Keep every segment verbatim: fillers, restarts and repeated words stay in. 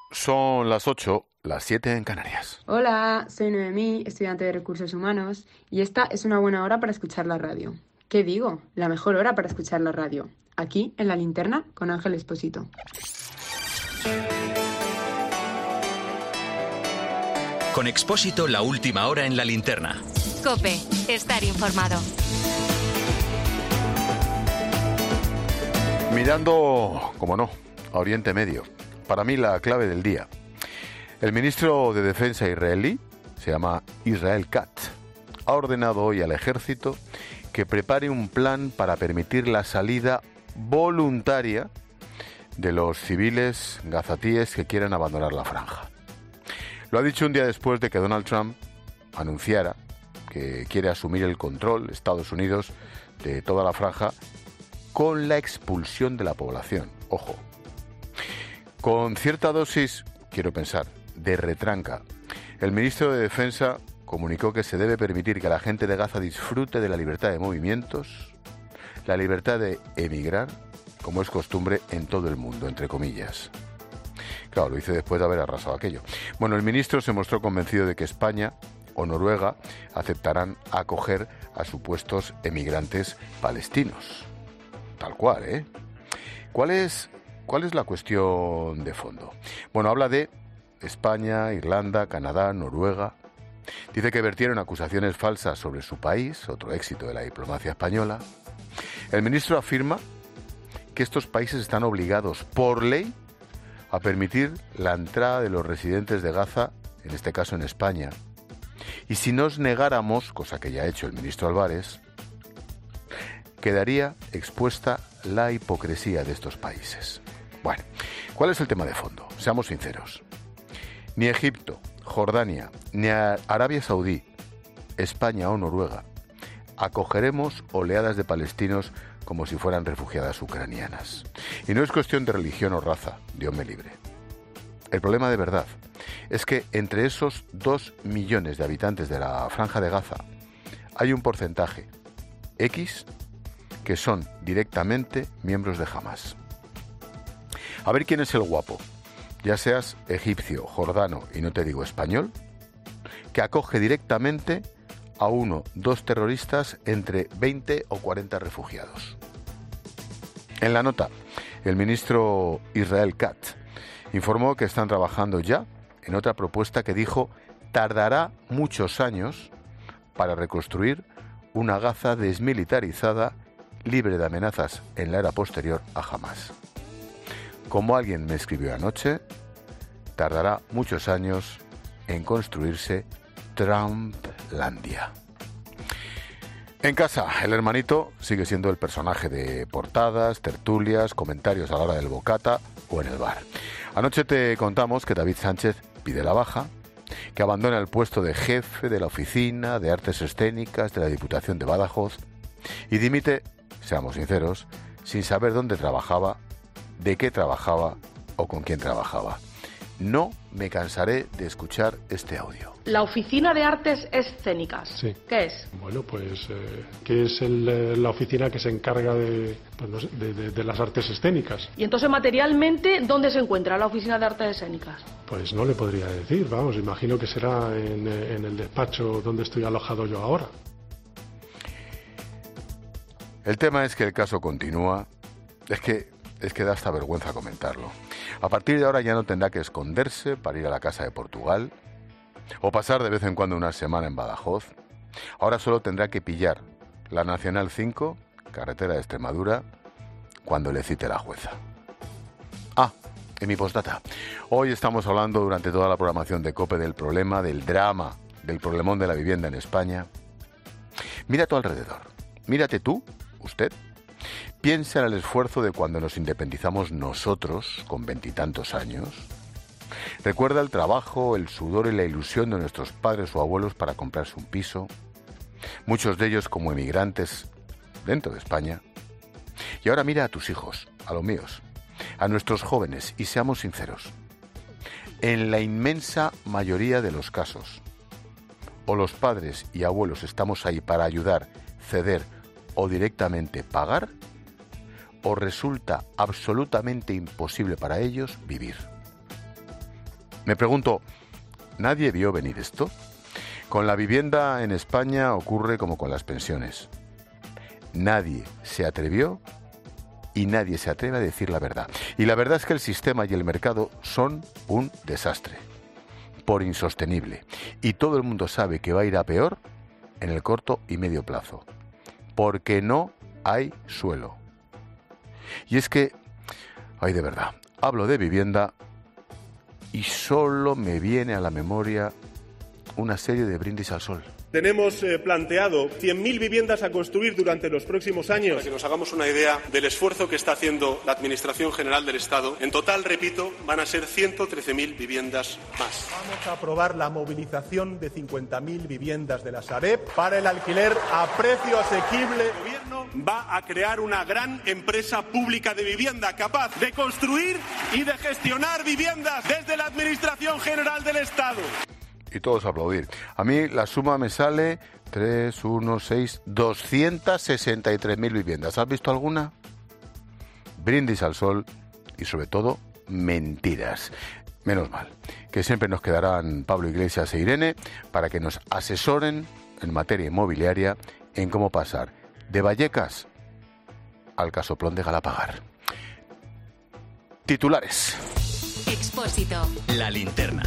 Son las ocho, las siete en Canarias. Hola, soy Noemí, estudiante de Recursos Humanos, y esta es una buena hora para escuchar la radio. ¿Qué digo? La mejor hora para escuchar la radio. Aquí, en La Linterna, con Ángel Expósito. Con Expósito, la última hora en La Linterna. COPE, estar informado. Mirando, como no, a Oriente Medio. Para mí la clave del día. El ministro de Defensa israelí, se llama Israel Katz, ha ordenado hoy al ejército que prepare un plan para permitir la salida voluntaria de los civiles gazatíes que quieran abandonar la franja. Lo ha dicho un día después de que Donald Trump anunciara que quiere asumir el control, Estados Unidos, de toda la franja con la expulsión de la población. Ojo. Con cierta dosis, quiero pensar, de retranca, el ministro de Defensa comunicó que se debe permitir que la gente de Gaza disfrute de la libertad de movimientos, la libertad de emigrar, como es costumbre en todo el mundo, entre comillas. Claro, lo hice después de haber arrasado aquello. Bueno, el ministro se mostró convencido de que España o Noruega aceptarán acoger a supuestos emigrantes palestinos. Tal cual, ¿eh? ¿Cuál es... ¿Cuál es la cuestión de fondo? Bueno, habla de España, Irlanda, Canadá, Noruega. Dice que vertieron acusaciones falsas sobre su país, otro éxito de la diplomacia española. El ministro afirma que estos países están obligados por ley a permitir la entrada de los residentes de Gaza, en este caso en España. Y si nos negáramos, cosa que ya ha hecho el ministro Álvarez, quedaría expuesta la hipocresía de estos países. Bueno, ¿cuál es el tema de fondo? Seamos sinceros. Ni Egipto, Jordania, ni Arabia Saudí, España o Noruega acogeremos oleadas de palestinos como si fueran refugiadas ucranianas. Y no es cuestión de religión o raza, Dios me libre. El problema de verdad es que entre esos dos millones de habitantes de la Franja de Gaza hay un porcentaje X que son directamente miembros de Hamás. A ver quién es el guapo, ya seas egipcio, jordano y no te digo español, que acoge directamente a uno, dos terroristas entre veinte o cuarenta refugiados. En la nota, el ministro Israel Katz informó que están trabajando ya en otra propuesta que dijo tardará muchos años para reconstruir una Gaza desmilitarizada, libre de amenazas en la era posterior a Hamás. Como alguien me escribió anoche, tardará muchos años en construirse Trumplandia. En casa, el hermanito sigue siendo el personaje de portadas, tertulias, comentarios a la hora del bocata o en el bar. Anoche te contamos que David Sánchez pide la baja, que abandona el puesto de jefe de la Oficina de Artes Escénicas de la Diputación de Badajoz y dimite, seamos sinceros, sin saber dónde trabajaba, de qué trabajaba o con quién trabajaba. No me cansaré de escuchar este audio. La Oficina de Artes Escénicas. Sí. ¿Qué es? Bueno, pues, eh, que es el, la oficina que se encarga de, pues, no sé, de, de, de las artes escénicas. Y entonces, materialmente, ¿dónde se encuentra la Oficina de Artes Escénicas? Pues no le podría decir, vamos, imagino que será en, en el despacho donde estoy alojado yo ahora. El tema es que el caso continúa. Es que... Es que da hasta vergüenza comentarlo. A partir de ahora ya no tendrá que esconderse para ir a la casa de Portugal o pasar de vez en cuando una semana en Badajoz. Ahora solo tendrá que pillar la Nacional cinco, carretera de Extremadura, cuando le cite la jueza. Ah, en mi postdata. Hoy estamos hablando durante toda la programación de COPE del problema, del drama, del problemón de la vivienda en España. Mira a tu alrededor. Mírate tú, usted. Piensa en el esfuerzo de cuando nos independizamos nosotros, con veintitantos años. Recuerda el trabajo, el sudor y la ilusión de nuestros padres o abuelos para comprarse un piso, muchos de ellos como emigrantes dentro de España. Y ahora mira a tus hijos, a los míos, a nuestros jóvenes, y seamos sinceros. En la inmensa mayoría de los casos, o los padres y abuelos estamos ahí para ayudar, ceder o directamente pagar, o resulta absolutamente imposible para ellos vivir. Me pregunto, ¿nadie vio venir esto? Con la vivienda en España ocurre como con las pensiones. Nadie se atrevió y nadie se atreve a decir la verdad. Y la verdad es que el sistema y el mercado son un desastre, por insostenible. Y todo el mundo sabe que va a ir a peor en el corto y medio plazo, porque no hay suelo. Y es que, ay, de verdad, hablo de vivienda y solo me viene a la memoria una serie de brindis al sol. Tenemos eh, planteado cien mil viviendas a construir durante los próximos años. Para que nos hagamos una idea del esfuerzo que está haciendo la Administración General del Estado, en total, repito, van a ser ciento trece mil viviendas más. Vamos a aprobar la movilización de cincuenta mil viviendas de la Sareb para el alquiler a precio asequible. El Gobierno va a crear una gran empresa pública de vivienda capaz de construir y de gestionar viviendas desde la Administración General del Estado. Y todos a aplaudir. A mí la suma me sale tres, uno, seis, doscientas sesenta y tres mil viviendas. ¿Has visto alguna? Brindis al sol y sobre todo mentiras. Menos mal, que siempre nos quedarán Pablo Iglesias e Irene para que nos asesoren en materia inmobiliaria en cómo pasar de Vallecas al casoplón de Galapagar. Titulares. Expósito. La linterna.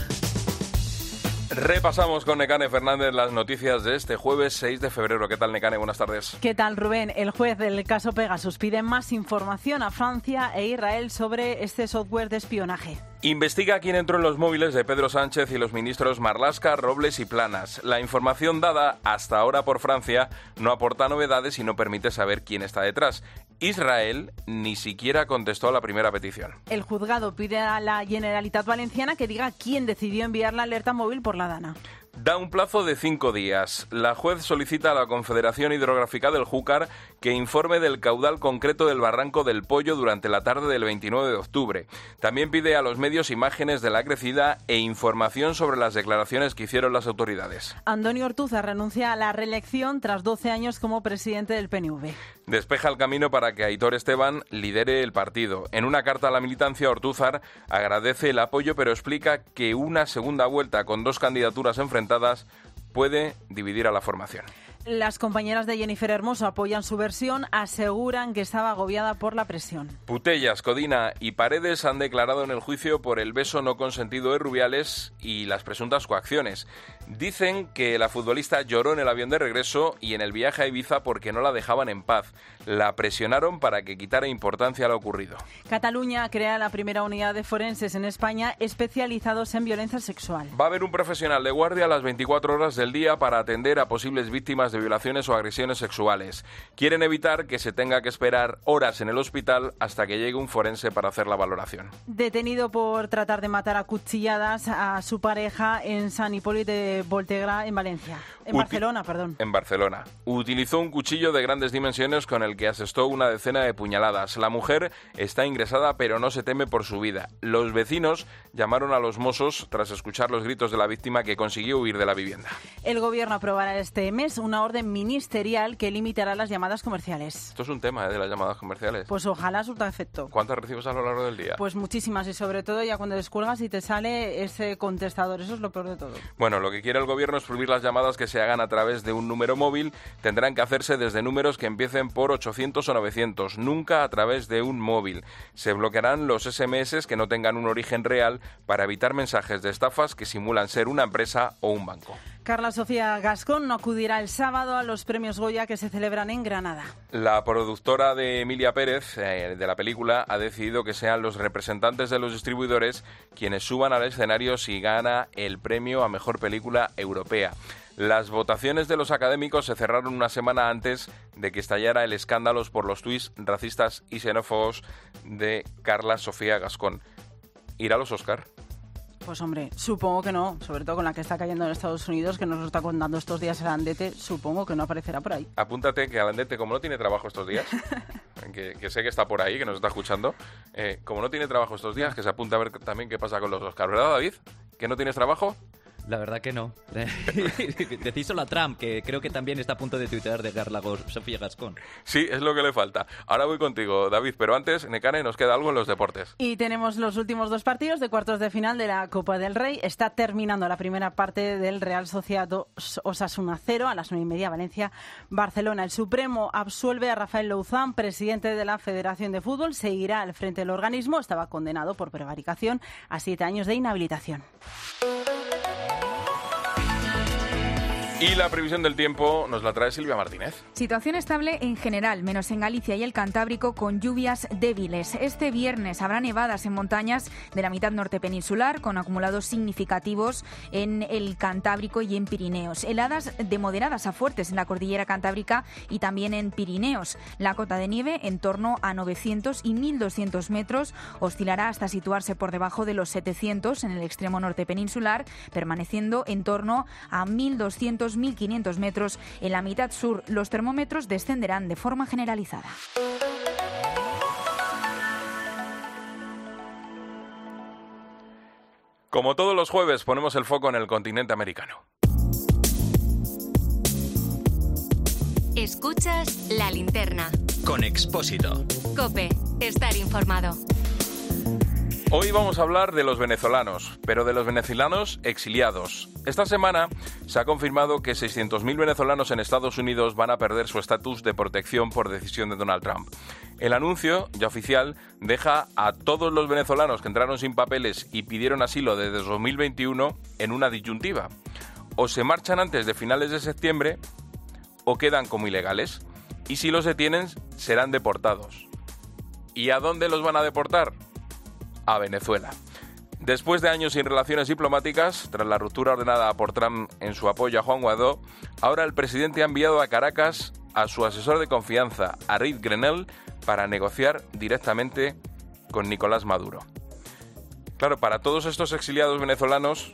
Repasamos con Nekane Fernández las noticias de este jueves seis de febrero. ¿Qué tal, Nekane? Buenas tardes. ¿Qué tal, Rubén? El juez del caso Pegasus pide más información a Francia e Israel sobre este software de espionaje. Investiga quién entró en los móviles de Pedro Sánchez y los ministros Marlaska, Robles y Planas. La información dada hasta ahora por Francia no aporta novedades y no permite saber quién está detrás. Israel ni siquiera contestó a la primera petición. El juzgado pide a la Generalitat Valenciana que diga quién decidió enviar la alerta móvil por la DANA. Da un plazo de cinco días. La juez solicita a la Confederación Hidrográfica del Júcar que informe del caudal concreto del Barranco del Pollo durante la tarde del veintinueve de octubre. También pide a los medios imágenes de la crecida e información sobre las declaraciones que hicieron las autoridades. Antonio Ortúzar renuncia a la reelección tras doce años como presidente del P N V. Despeja el camino para que Aitor Esteban lidere el partido. En una carta a la militancia, Ortúzar agradece el apoyo, pero explica que una segunda vuelta con dos candidaturas enfrentadas puede dividir a la formación. Las compañeras de Jennifer Hermoso apoyan su versión, aseguran que estaba agobiada por la presión. Putellas, Codina y Paredes han declarado en el juicio por el beso no consentido de Rubiales y las presuntas coacciones. Dicen que la futbolista lloró en el avión de regreso y en el viaje a Ibiza porque no la dejaban en paz. La presionaron para que quitara importancia a lo ocurrido. Cataluña crea la primera unidad de forenses en España especializados en violencia sexual. Va a haber un profesional de guardia a las veinticuatro horas del día para atender a posibles víctimas de violaciones o agresiones sexuales. Quieren evitar que se tenga que esperar horas en el hospital hasta que llegue un forense para hacer la valoración. Detenido por tratar de matar a cuchilladas a su pareja en San Hipólito de Voltegra, en Valencia. En Uti- Barcelona, perdón. En Barcelona. Utilizó un cuchillo de grandes dimensiones con el que asestó una decena de puñaladas. La mujer está ingresada, pero no se teme por su vida. Los vecinos llamaron a los Mossos tras escuchar los gritos de la víctima, que consiguió huir de la vivienda. El gobierno aprobará este mes una orden ministerial que limitará las llamadas comerciales. Esto es un tema, ¿eh?, de las llamadas comerciales. Pues ojalá surta efecto. ¿Cuántas recibes a lo largo del día? Pues muchísimas, y sobre todo ya cuando descuelgas y te sale ese contestador. Eso es lo peor de todo. Bueno, lo que quiere el gobierno es prohibir las llamadas que se hagan a través de un número móvil. Tendrán que hacerse desde números que empiecen por ochocientos o novecientos, nunca a través de un móvil. Se bloquearán los ese eme ese que no tengan un origen real para evitar mensajes de estafas que simulan ser una empresa o un banco. Carla Sofía Gascón no acudirá el sábado a los premios Goya que se celebran en Granada. La productora de Emilia Pérez, eh, de la película, ha decidido que sean los representantes de los distribuidores quienes suban al escenario si gana el premio a Mejor Película Europea. Las votaciones de los académicos se cerraron una semana antes de que estallara el escándalo por los tuits racistas y xenófobos de Carla Sofía Gascón. ¿Irá a los Oscar? Pues hombre, supongo que no, sobre todo con la que está cayendo en Estados Unidos, que nos lo está contando estos días Alandete, supongo que no aparecerá por ahí. Apúntate que Alandete, como no tiene trabajo estos días, que, que sé que está por ahí, que nos está escuchando, eh, como no tiene trabajo estos días, que se apunte a ver también qué pasa con los Oscar, ¿verdad, David? ¿Que no tienes trabajo? La verdad que no. Decíselo a Trump, que creo que también está a punto de tuitear de Garlagos, Sofía Gascón. Sí, es lo que le falta. Ahora voy contigo, David, pero antes, Nekane, nos queda algo en los deportes. Y tenemos los últimos dos partidos de cuartos de final de la Copa del Rey. Está terminando la primera parte del Real Sociedad Osasuna cero a las nueve y media, Valencia, Barcelona. El Supremo absuelve a Rafael Louzán, presidente de la Federación de Fútbol. Seguirá al frente del organismo. Estaba condenado por prevaricación a siete años de inhabilitación. Y la previsión del tiempo nos la trae Silvia Martínez. Situación estable en general, menos en Galicia y el Cantábrico, con lluvias débiles. Este viernes habrá nevadas en montañas de la mitad norte peninsular, con acumulados significativos en el Cantábrico y en Pirineos. Heladas de moderadas a fuertes en la cordillera Cantábrica y también en Pirineos. La cota de nieve en torno a novecientos y mil doscientos metros, oscilará hasta situarse por debajo de los setecientos en el extremo norte peninsular, permaneciendo en torno a mil doscientos mil quinientos metros en la mitad sur. Los termómetros descenderán de forma generalizada. Como todos los jueves, ponemos el foco en el continente americano. Escuchas La Linterna. Con Expósito. COPE. Estar informado. Hoy vamos a hablar de los venezolanos, pero de los venezolanos exiliados. Esta semana se ha confirmado que seiscientos mil venezolanos en Estados Unidos van a perder su estatus de protección por decisión de Donald Trump. El anuncio, ya oficial, deja a todos los venezolanos que entraron sin papeles y pidieron asilo desde dos mil veintiuno en una disyuntiva. O se marchan antes de finales de septiembre o quedan como ilegales. Y si los detienen, serán deportados. ¿Y a dónde los van a deportar? A Venezuela. Después de años sin relaciones diplomáticas, tras la ruptura ordenada por Trump en su apoyo a Juan Guaidó, ahora el presidente ha enviado a Caracas a su asesor de confianza, Arid Grenell, para negociar directamente con Nicolás Maduro. Claro, para todos estos exiliados venezolanos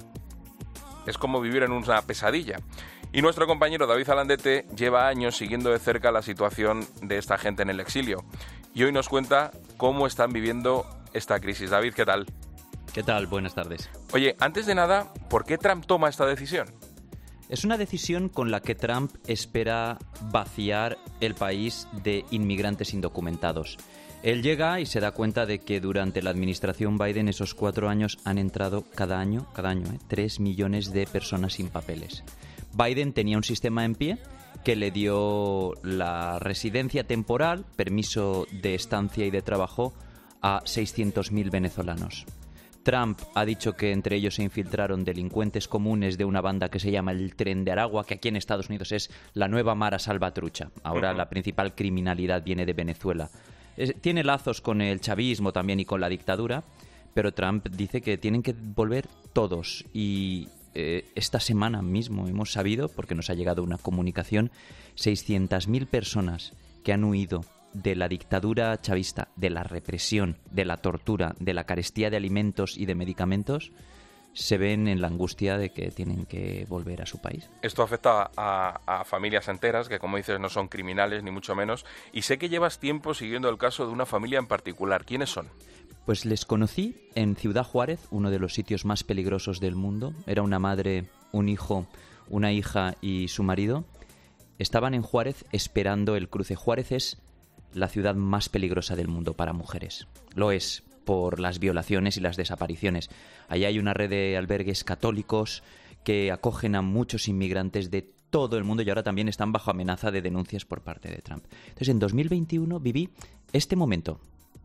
es como vivir en una pesadilla. Y nuestro compañero David Alandete lleva años siguiendo de cerca la situación de esta gente en el exilio. Y hoy nos cuenta cómo están viviendo esta crisis. David, ¿qué tal? ¿Qué tal? Buenas tardes. Oye, antes de nada, ¿por qué Trump toma esta decisión? Es una decisión con la que Trump espera vaciar el país de inmigrantes indocumentados. Él llega y se da cuenta de que durante la administración Biden esos cuatro años han entrado cada año, cada año, ¿eh? tres millones de personas sin papeles. Biden tenía un sistema en pie que le dio la residencia temporal, permiso de estancia y de trabajo a seiscientos mil venezolanos. Trump ha dicho que entre ellos se infiltraron delincuentes comunes de una banda que se llama el Tren de Aragua, que aquí en Estados Unidos es la nueva Mara Salvatrucha. Ahora uh-huh. La principal criminalidad viene de Venezuela. Es, tiene lazos con el chavismo también y con la dictadura, pero Trump dice que tienen que volver todos. Y eh, esta semana mismo hemos sabido, porque nos ha llegado una comunicación, seiscientas mil personas que han huido de la dictadura chavista, de la represión, de la tortura, de la carestía de alimentos y de medicamentos, se ven en la angustia de que tienen que volver a su país. Esto afecta a, a familias enteras, que como dices no son criminales ni mucho menos, y sé que llevas tiempo siguiendo el caso de una familia en particular. ¿Quiénes son? Pues les conocí en Ciudad Juárez, uno de los sitios más peligrosos del mundo. Era una madre, un hijo, una hija y su marido. Estaban en Juárez esperando el cruce. Juárez es la ciudad más peligrosa del mundo para mujeres. Lo es por las violaciones y las desapariciones. Allí hay una red de albergues católicos que acogen a muchos inmigrantes de todo el mundo y ahora también están bajo amenaza de denuncias por parte de Trump. Entonces, en dos mil veintiuno viví este momento.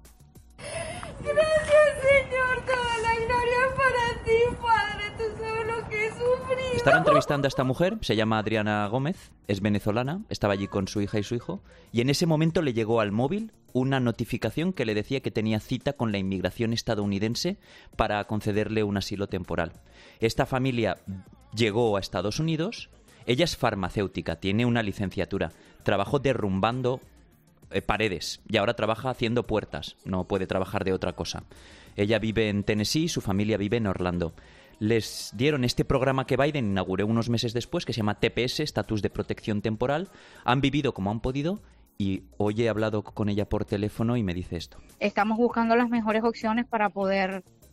Gracias, Señor. Toda la gloria es para ti, Padre. Tú sabes lo que he sufrido. Estaba entrevistando a esta mujer, se llama Adriana Gómez, es venezolana, estaba allí con su hija y su hijo, y en ese momento le llegó al móvil una notificación que le decía que tenía cita con la inmigración estadounidense para concederle un asilo temporal. Esta familia llegó a Estados Unidos, ella es farmacéutica, tiene una licenciatura, trabajó derrumbando eh, paredes y ahora trabaja haciendo puertas, no puede trabajar de otra cosa. Ella vive en Tennessee, su familia vive en Orlando. Les dieron este programa que Biden inauguró unos meses después, que se llama T P S, Estatus de Protección Temporal. Han vivido como han podido y hoy he hablado con ella por teléfono y me dice esto. Estamos buscando las mejores opciones para poder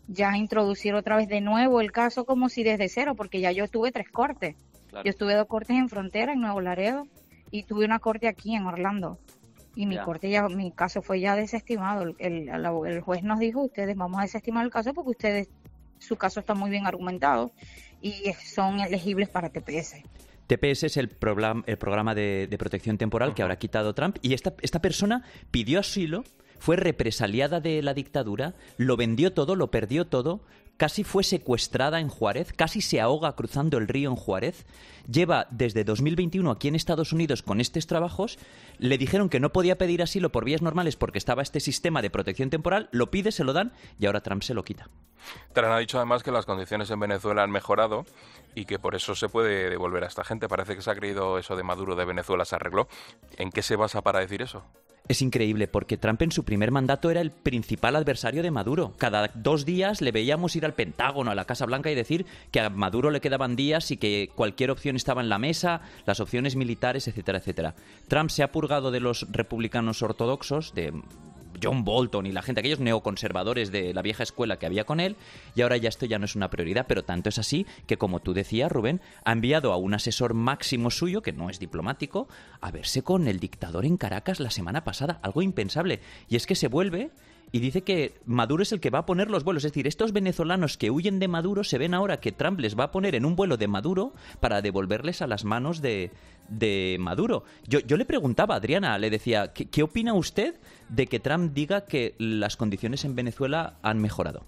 ya introducir otra vez de nuevo el caso como si desde cero, porque ya yo tuve tres cortes. Claro. Yo estuve dos cortes en frontera, en Nuevo Laredo, y tuve una corte aquí en Orlando. Y mi ya. corte ya, mi caso fue ya desestimado. El, el, el juez nos dijo, ustedes vamos a desestimar el caso porque ustedes, su caso está muy bien argumentado y son elegibles para T P S. T P S es el, programa, el programa de, de protección temporal que ahora ha quitado Trump, y esta, esta persona pidió asilo, fue represaliada de la dictadura, lo vendió todo, lo perdió todo, casi fue secuestrada en Juárez, casi se ahoga cruzando el río en Juárez, lleva desde dos mil veintiuno aquí en Estados Unidos con estos trabajos, le dijeron que no podía pedir asilo por vías normales porque estaba este sistema de protección temporal, lo pide, se lo dan y ahora Trump se lo quita. Trump ha dicho además que las condiciones en Venezuela han mejorado y que por eso se puede devolver a esta gente. Parece que se ha creído eso de Maduro de Venezuela se arregló. ¿En qué se basa para decir eso? Es increíble porque Trump en su primer mandato era el principal adversario de Maduro. Cada dos días le veíamos ir al Pentágono, a la Casa Blanca y decir que a Maduro le quedaban días y que cualquier opción estaba en la mesa, las opciones militares, etcétera, etcétera. Trump se ha purgado de los republicanos ortodoxos, de John Bolton y la gente, aquellos neoconservadores de la vieja escuela que había con él, y ahora ya esto ya no es una prioridad, pero tanto es así que, como tú decías, Rubén, ha enviado a un asesor máximo suyo, que no es diplomático, a verse con el dictador en Caracas la semana pasada, algo impensable, y es que se vuelve y dice que Maduro es el que va a poner los vuelos, es decir, estos venezolanos que huyen de Maduro se ven ahora que Trump les va a poner en un vuelo de Maduro para devolverles a las manos de, de Maduro. Yo, yo le preguntaba a Adriana, le decía, ¿qué, ¿qué opina usted de que Trump diga que las condiciones en Venezuela han mejorado?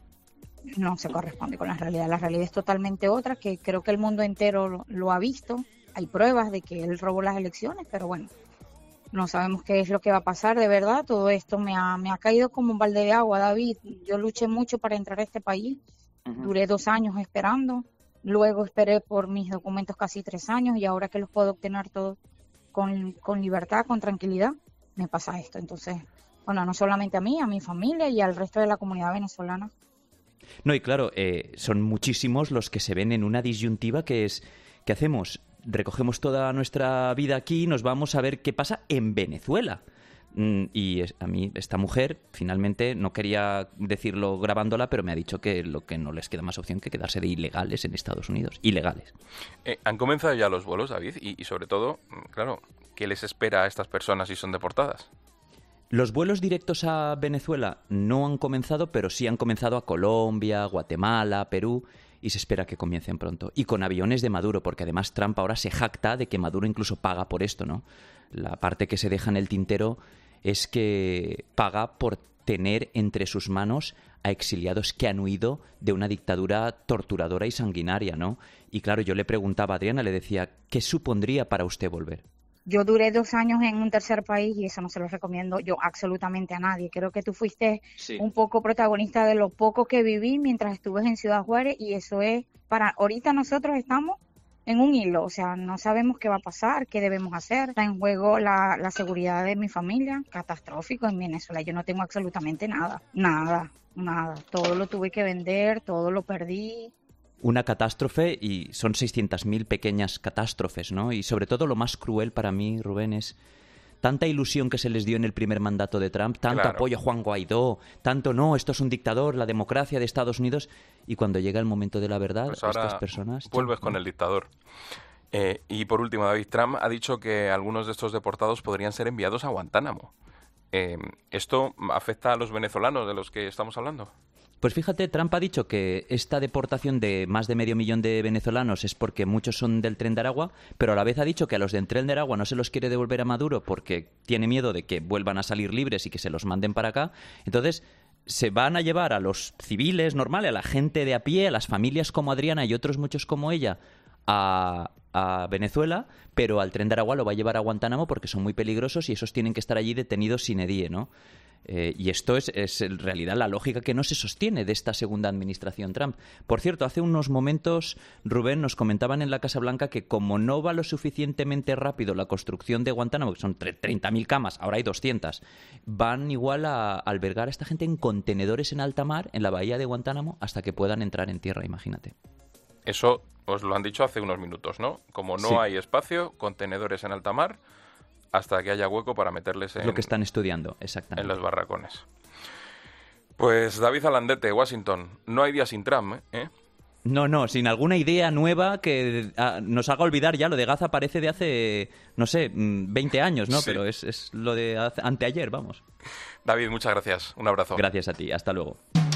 No se corresponde con la realidad, la realidad es totalmente otra, que creo que el mundo entero lo, lo ha visto, hay pruebas de que él robó las elecciones, pero bueno, no sabemos qué es lo que va a pasar, de verdad. Todo esto me ha, me ha caído como un balde de agua, David. Yo luché mucho para entrar a este país. Uh-huh. Duré dos años esperando. Luego esperé por mis documentos casi tres años y ahora que los puedo obtener todos con, con libertad, con tranquilidad, me pasa esto. Entonces, bueno, no solamente a mí, a mi familia y al resto de la comunidad venezolana. No, y claro, eh, son muchísimos los que se ven en una disyuntiva que es, ¿qué hacemos? Recogemos toda nuestra vida aquí y nos vamos a ver qué pasa en Venezuela. Mm, y es, a mí esta mujer finalmente no quería decirlo grabándola, pero me ha dicho que lo que no les queda más opción que quedarse de ilegales en Estados Unidos. Ilegales. Eh, han comenzado ya los vuelos, David, y, y sobre todo, claro, ¿qué les espera a estas personas si son deportadas? Los vuelos directos a Venezuela no han comenzado, pero sí han comenzado a Colombia, Guatemala, Perú, y se espera que comiencen pronto. Y con aviones de Maduro, porque además Trump ahora se jacta de que Maduro incluso paga por esto, ¿no? La parte que se deja en el tintero es que paga por tener entre sus manos a exiliados que han huido de una dictadura torturadora y sanguinaria, ¿no? Y claro, yo le preguntaba a Adriana, le decía, ¿qué supondría para usted volver? Yo duré dos años en un tercer país y eso no se lo recomiendo yo absolutamente a nadie. Creo que tú fuiste sí. un poco protagonista de lo poco que viví mientras estuve en Ciudad Juárez y eso es para... Ahorita nosotros estamos en un hilo, o sea, no sabemos qué va a pasar, qué debemos hacer. Está en juego la, la seguridad de mi familia, catastrófico en Venezuela. Yo no tengo absolutamente nada, nada, nada. Todo lo tuve que vender, todo lo perdí. Una catástrofe y son seiscientas mil pequeñas catástrofes, ¿no? Y sobre todo lo más cruel para mí, Rubén, es tanta ilusión que se les dio en el primer mandato de Trump, tanto claro. apoyo a Juan Guaidó, tanto no, esto es un dictador, la democracia de Estados Unidos, y cuando llega el momento de la verdad, pues ahora estas personas... vuelves con el dictador. Eh, y por último, David, Trump ha dicho que algunos de estos deportados podrían ser enviados a Guantánamo. Eh, ¿Esto afecta a los venezolanos de los que estamos hablando? Pues fíjate, Trump ha dicho que esta deportación de más de medio millón de venezolanos es porque muchos son del Tren de Aragua, pero a la vez ha dicho que a los del Tren de Aragua no se los quiere devolver a Maduro porque tiene miedo de que vuelvan a salir libres y que se los manden para acá. Entonces, se van a llevar a los civiles normales, a la gente de a pie, a las familias como Adriana y otros muchos como ella, a, a Venezuela, pero al Tren de Aragua lo va a llevar a Guantánamo porque son muy peligrosos y esos tienen que estar allí detenidos sine die, ¿no? Eh, y esto es, es en realidad la lógica que no se sostiene de esta segunda administración Trump. Por cierto, hace unos momentos, Rubén, nos comentaban en la Casa Blanca que como no va lo suficientemente rápido la construcción de Guantánamo, que son treinta mil camas, ahora hay doscientas, van igual a albergar a esta gente en contenedores en alta mar, en la bahía de Guantánamo, hasta que puedan entrar en tierra, imagínate. Eso os lo han dicho hace unos minutos, ¿no? Como no sí. hay espacio, contenedores en alta mar, hasta que haya hueco para meterles en... Lo que están estudiando, exactamente. En los barracones. Pues David Alandete, Washington, no hay día sin Trump, ¿eh? No, no, sin alguna idea nueva que ah, nos haga olvidar ya. Lo de Gaza parece de hace, no sé, veinte años, ¿no? Sí. Pero es, es lo de hace, anteayer, vamos. David, muchas gracias. Un abrazo. Gracias a ti. Hasta luego.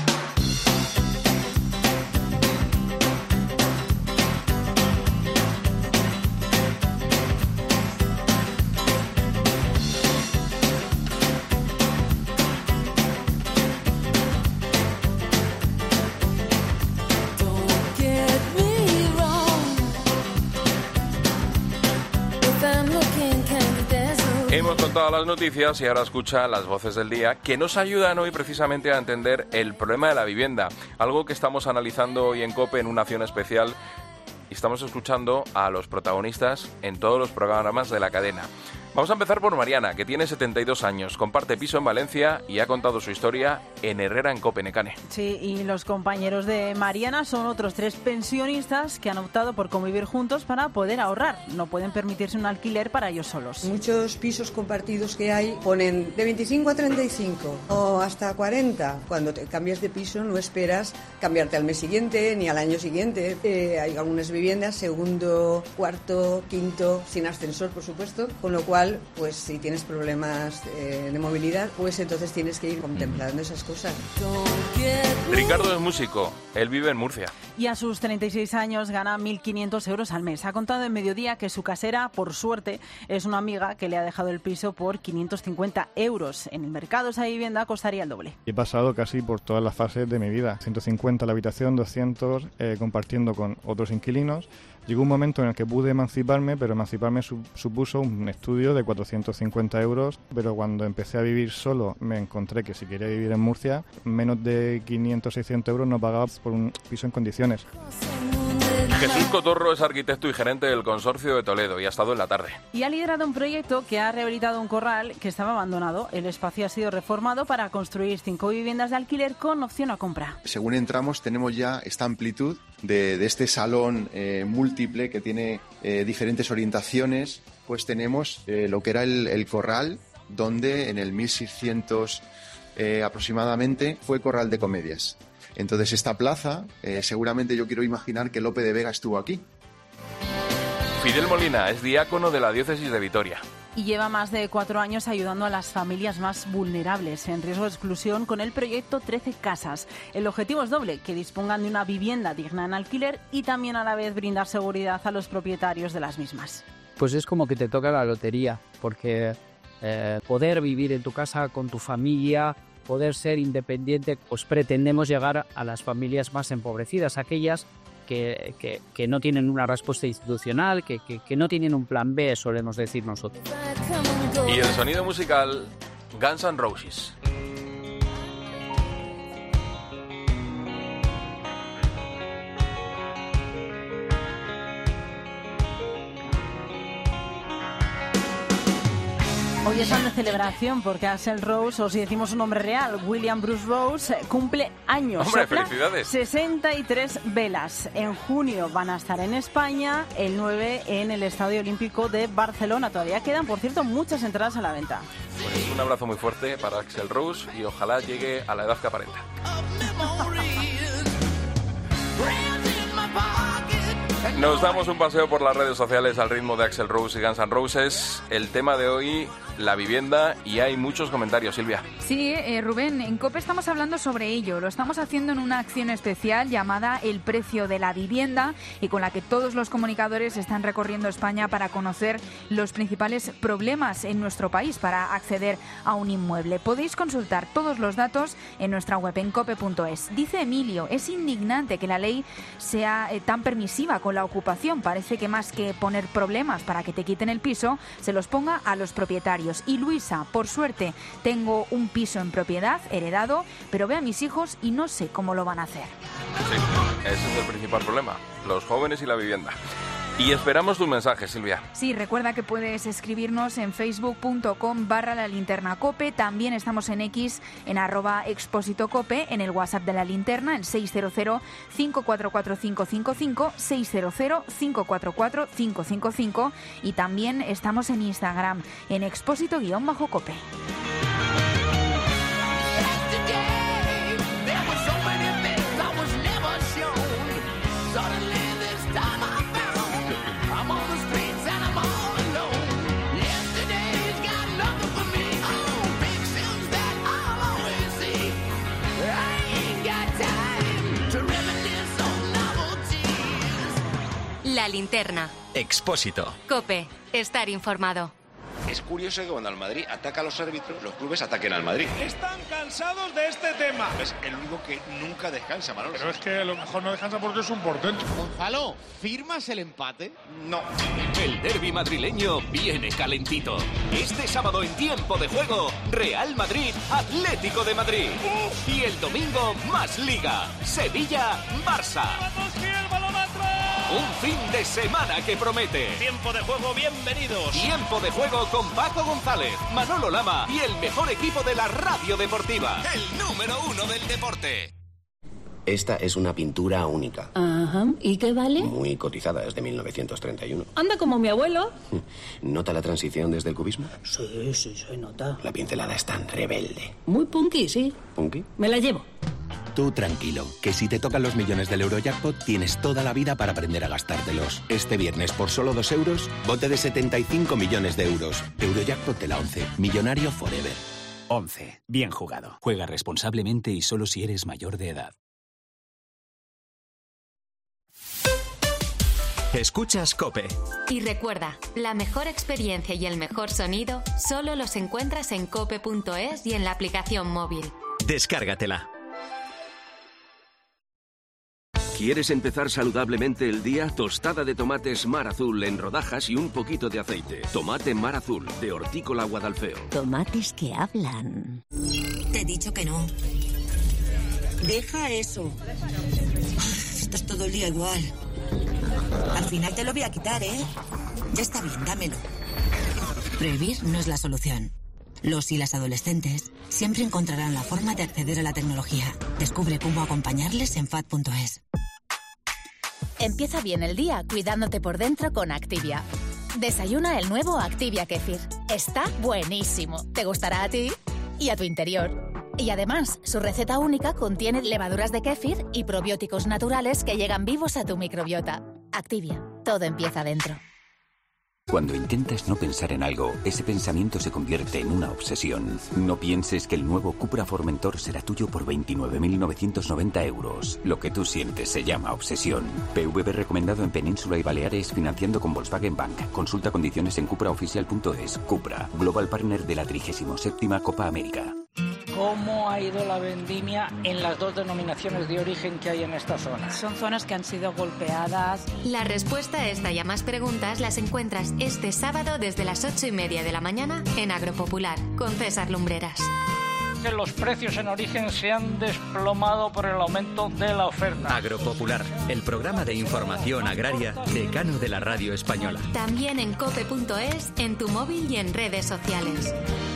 Hemos contado las noticias y ahora escucha las voces del día que nos ayudan hoy precisamente a entender el problema de la vivienda, algo que estamos analizando hoy en COPE en una acción especial y estamos escuchando a los protagonistas en todos los programas de la cadena. Vamos a empezar por Mariana, que tiene setenta y dos años, comparte piso en Valencia y ha contado su historia en Herrera en COPE, Necane. Sí, y los compañeros de Mariana son otros tres pensionistas que han optado por convivir juntos para poder ahorrar. No pueden permitirse un alquiler para ellos solos. Muchos pisos compartidos que hay ponen de veinticinco a treinta y cinco o hasta cuarenta. Cuando te cambias de piso no esperas cambiarte al mes siguiente ni al año siguiente. Eh, hay algunas viviendas, segundo, cuarto, quinto, sin ascensor, por supuesto, con lo cual pues si tienes problemas eh, de movilidad, pues entonces tienes que ir contemplando esas cosas. Ricardo es músico, él vive en Murcia. Y a sus treinta y seis años gana mil quinientos euros al mes. Ha contado en Mediodía que su casera, por suerte, es una amiga que le ha dejado el piso por quinientos cincuenta euros. En el mercado esa vivienda costaría el doble. He pasado casi por todas las fases de mi vida. ciento cincuenta la habitación, doscientos eh, compartiendo con otros inquilinos. Llegó un momento en el que pude emanciparme, pero emanciparme su, supuso un estudio de cuatrocientos cincuenta euros, pero cuando empecé a vivir solo me encontré que si quería vivir en Murcia, menos de quinientos, seiscientos euros no pagaba por un piso en condiciones. Jesús Cotorro es arquitecto y gerente del Consorcio de Toledo y ha estado en la tarde. Y ha liderado un proyecto que ha rehabilitado un corral que estaba abandonado. El espacio ha sido reformado para construir cinco viviendas de alquiler con opción a compra. Según entramos tenemos ya esta amplitud de, de este salón eh, múltiple que tiene eh, diferentes orientaciones. Pues tenemos eh, lo que era el, el corral, donde en el mil seiscientos eh, aproximadamente fue corral de comedias. Entonces esta plaza, eh, seguramente yo quiero imaginar que Lope de Vega estuvo aquí. Fidel Molina es diácono de la diócesis de Vitoria. Y lleva más de cuatro años ayudando a las familias más vulnerables en riesgo de exclusión con el proyecto trece Casas. El objetivo es doble, que dispongan de una vivienda digna en alquiler y también a la vez brindar seguridad a los propietarios de las mismas. Pues es como que te toca la lotería, porque eh, poder vivir en tu casa con tu familia, poder ser independiente, pues pretendemos llegar a las familias más empobrecidas, aquellas que, que, que no tienen una respuesta institucional, que, que, que no tienen un plan B, solemos decir nosotros. Y el sonido musical, Guns N' Roses. Hoy están de celebración porque Axl Rose, o si decimos su nombre real, William Bruce Rose, cumple años. ¡Hombre, Sopla felicidades! sesenta y tres velas. En junio van a estar en España, el nueve en el Estadio Olímpico de Barcelona. Todavía quedan, por cierto, muchas entradas a la venta. Pues un abrazo muy fuerte para Axl Rose y ojalá llegue a la edad que aparenta. Nos damos un paseo por las redes sociales al ritmo de Axl Rose y Guns N' Roses. El tema de hoy, la vivienda, y hay muchos comentarios, Silvia. Sí, eh, Rubén, en COPE estamos hablando sobre ello. Lo estamos haciendo en una acción especial llamada El precio de la vivienda y con la que todos los comunicadores están recorriendo España para conocer los principales problemas en nuestro país para acceder a un inmueble. Podéis consultar todos los datos en nuestra web en cope punto es. Dice Emilio, es indignante que la ley sea eh, tan permisiva con la ocupación. Parece que más que poner problemas para que te quiten el piso, se los ponga a los propietarios. Y Luisa, por suerte, tengo un piso en propiedad, heredado, pero veo a mis hijos y no sé cómo lo van a hacer. Sí, ese es el principal problema, los jóvenes y la vivienda. Y esperamos tu mensaje, Silvia. Sí, recuerda que puedes escribirnos en facebook punto com barra la linterna cope. También estamos en X, en arroba expósito cope, en el WhatsApp de la linterna, en seis cero cero, cinco cuatro cuatro, cinco cinco cinco, seis cero cero, cinco cuatro cuatro, cinco cinco cinco. Y también estamos en Instagram, en expósito-cope. La Linterna. Expósito. COPE. Estar informado. Es curioso que cuando el Madrid ataca a los árbitros, los clubes ataquen al Madrid. Están cansados de este tema. Es el único que nunca descansa, Manolo. Pero es que a lo mejor no descansa porque es un portento. Gonzalo, ¿firmas el empate? No. El derbi madrileño viene calentito. Este sábado en Tiempo de Juego, Real Madrid, Atlético de Madrid. ¡Uf! Y el domingo, más Liga, Sevilla, Barça. ¡Vamos, que el balón atrás! Un fin de semana que promete. Tiempo de Juego, bienvenidos. Tiempo de Juego con Paco González, Manolo Lama y el mejor equipo de la radio deportiva. El número uno del deporte. Esta es una pintura única. Ajá. ¿Y qué vale? Muy cotizada, es de mil novecientos treinta y uno. Anda como mi abuelo. ¿Nota la transición desde el cubismo? Sí, sí, se nota. La pincelada es tan rebelde. Muy punky, sí. ¿Punky? Me la llevo. Tú tranquilo, que si te tocan los millones del Eurojackpot tienes toda la vida para aprender a gastártelos. Este viernes, por solo dos euros, bote de setenta y cinco millones de euros. Eurojackpot de la once. Millonario forever. once. Bien jugado. Juega responsablemente y solo si eres mayor de edad. Escuchas COPE. Y recuerda, la mejor experiencia y el mejor sonido solo los encuentras en cope punto es y en la aplicación móvil. Descárgatela. ¿Quieres empezar saludablemente el día? Tostada de tomates Mar Azul en rodajas y un poquito de aceite. Tomate Mar Azul, de Hortícola Guadalfeo. Tomates que hablan. Te he dicho que no. Deja eso. Estás todo el día igual. Al final te lo voy a quitar, ¿eh? Ya está bien, dámelo. Prohibir no es la solución. Los y las adolescentes siempre encontrarán la forma de acceder a la tecnología. Descubre cómo acompañarles en fat punto es. Empieza bien el día cuidándote por dentro con Activia. Desayuna el nuevo Activia Kefir. Está buenísimo. Te gustará a ti y a tu interior. Y además, su receta única contiene levaduras de kéfir y probióticos naturales que llegan vivos a tu microbiota. Activia. Todo empieza dentro. Cuando intentas no pensar en algo, ese pensamiento se convierte en una obsesión. No pienses que el nuevo Cupra Formentor será tuyo por veintinueve mil novecientos noventa euros. Lo que tú sientes se llama obsesión. P V B recomendado en Península y Baleares financiando con Volkswagen Bank. Consulta condiciones en cupra oficial punto es. Cupra, Global Partner de la trigésima séptima Copa América. ¿Cómo ha ido la vendimia en las dos denominaciones de origen que hay en esta zona? Son zonas que han sido golpeadas. La respuesta a esta y a más preguntas las encuentras este sábado desde las ocho y media de la mañana en Agropopular, con César Lumbreras. Que los precios en origen se han desplomado por el aumento de la oferta. Agropopular, el programa de información agraria decano de la radio española. También en cope punto es, en tu móvil y en redes sociales.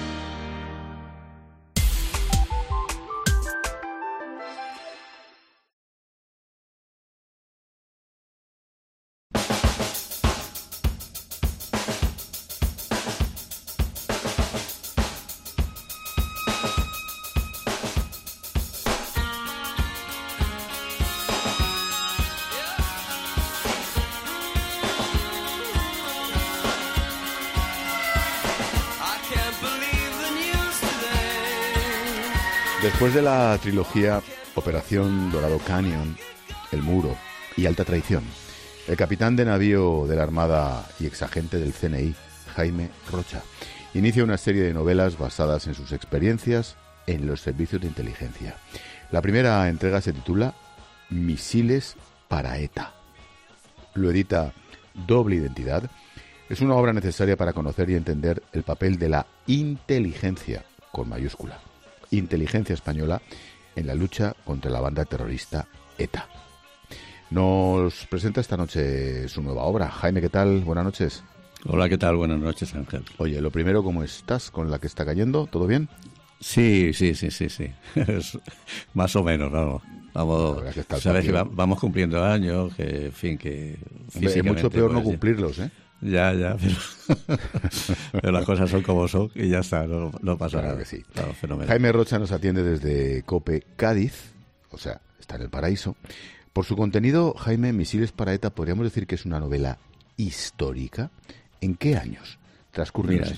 Después de la trilogía Operación Dorado Canyon, El Muro y Alta Traición, el capitán de navío de la Armada y exagente del C N I, Jaime Rocha, inicia una serie de novelas basadas en sus experiencias en los servicios de inteligencia. La primera entrega se titula Misiles para ETA. Lo edita Doble Identidad. Es una obra necesaria para conocer y entender el papel de la inteligencia, con mayúscula, inteligencia española en la lucha contra la banda terrorista ETA. Nos presenta esta noche su nueva obra. Jaime, ¿qué tal? Buenas noches. Hola, ¿qué tal? Buenas noches, Ángel. Oye, lo primero, ¿cómo estás con la que está cayendo? ¿Todo bien? Sí, sí, sí, sí, sí. Más o menos, vamos. Vamos, que sabes que va, vamos cumpliendo años, que en fin, que es mucho peor pues, no cumplirlos, ¿eh? Ya, ya, pero, pero las cosas son como son y ya está, no, no pasa claro nada. Que sí. Claro, fenomenal. Jaime Rocha nos atiende desde COPE Cádiz, o sea, está en el paraíso. Por su contenido, Jaime, Misiles para ETA, podríamos decir que es una novela histórica. ¿En qué años transcurren Mira, los hechos?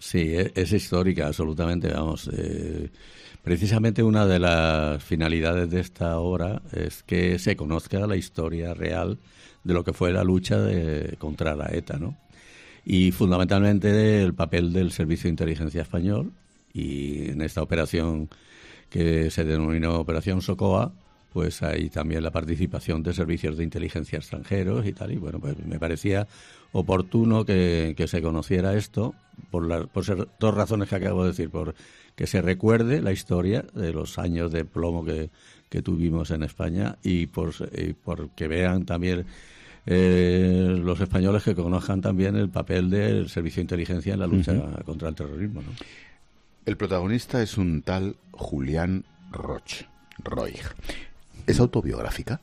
Sí, es, es histórica, absolutamente, vamos. Eh, precisamente una de las finalidades de esta obra es que se conozca la historia real de lo que fue la lucha de, contra la ETA, ¿no? Y fundamentalmente el papel del Servicio de Inteligencia Español, y en esta operación que se denominó Operación Socoa, pues hay también la participación de servicios de inteligencia extranjeros y tal, y bueno, pues me parecía oportuno que, que se conociera esto por, la, por ser dos razones que acabo de decir, por que se recuerde la historia de los años de plomo que, que tuvimos en España y por, y por que vean también eh, los españoles, que conozcan también el papel del Servicio de Inteligencia en la lucha uh-huh. contra el terrorismo, ¿no? El protagonista es un tal Julián Roig. Roig. ¿Es autobiográfica?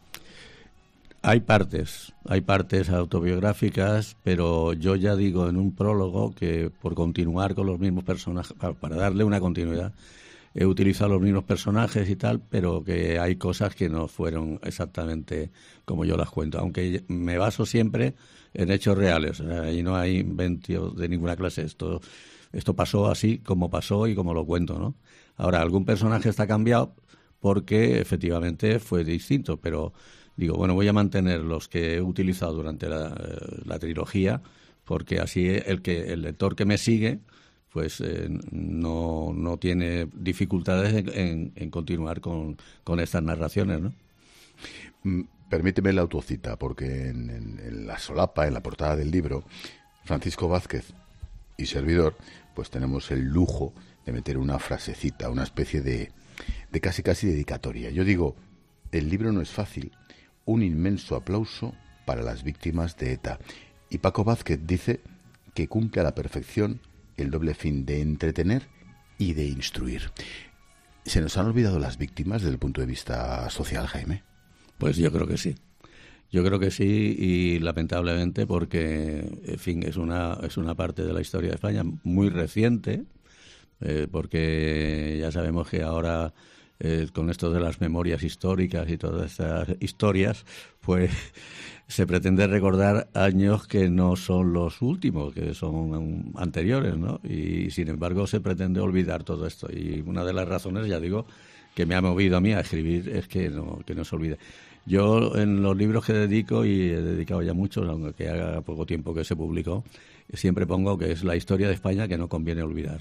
Hay partes, hay partes autobiográficas, pero yo ya digo en un prólogo que por continuar con los mismos personajes, para darle una continuidad, he utilizado los mismos personajes y tal, pero que hay cosas que no fueron exactamente como yo las cuento, aunque me baso siempre en hechos reales, y no hay inventio de ninguna clase. Esto, esto pasó así como pasó y como lo cuento, ¿no? Ahora, algún personaje está cambiado porque efectivamente fue distinto, pero digo, bueno, voy a mantener los que he utilizado durante la, la trilogía, porque así el que el lector que me sigue pues eh, no, no tiene dificultades en, en, en continuar con, con estas narraciones, ¿no? Permíteme la autocita, porque en, en, en la solapa, en la portada del libro, Francisco Vázquez y servidor, pues tenemos el lujo de meter una frasecita, una especie de, de casi casi dedicatoria. Yo digo, el libro no es fácil, un inmenso aplauso para las víctimas de ETA. Y Paco Vázquez dice que cumple a la perfección el doble fin de entretener y de instruir. ¿Se nos han olvidado las víctimas desde el punto de vista social, Jaime? Pues yo creo que sí. Yo creo que sí, y lamentablemente porque, en fin, es una, es una parte de la historia de España muy reciente, eh, porque ya sabemos que ahora, eh, con esto de las memorias históricas y todas estas historias, pues se pretende recordar años que no son los últimos, que son anteriores, ¿no? Y sin embargo se pretende olvidar todo esto. Y una de las razones, ya digo, que me ha movido a mí a escribir es que no, que no se olvide. Yo en los libros que dedico, y he dedicado ya muchos, aunque haga poco tiempo que se publicó, siempre pongo que es la historia de España que no conviene olvidar.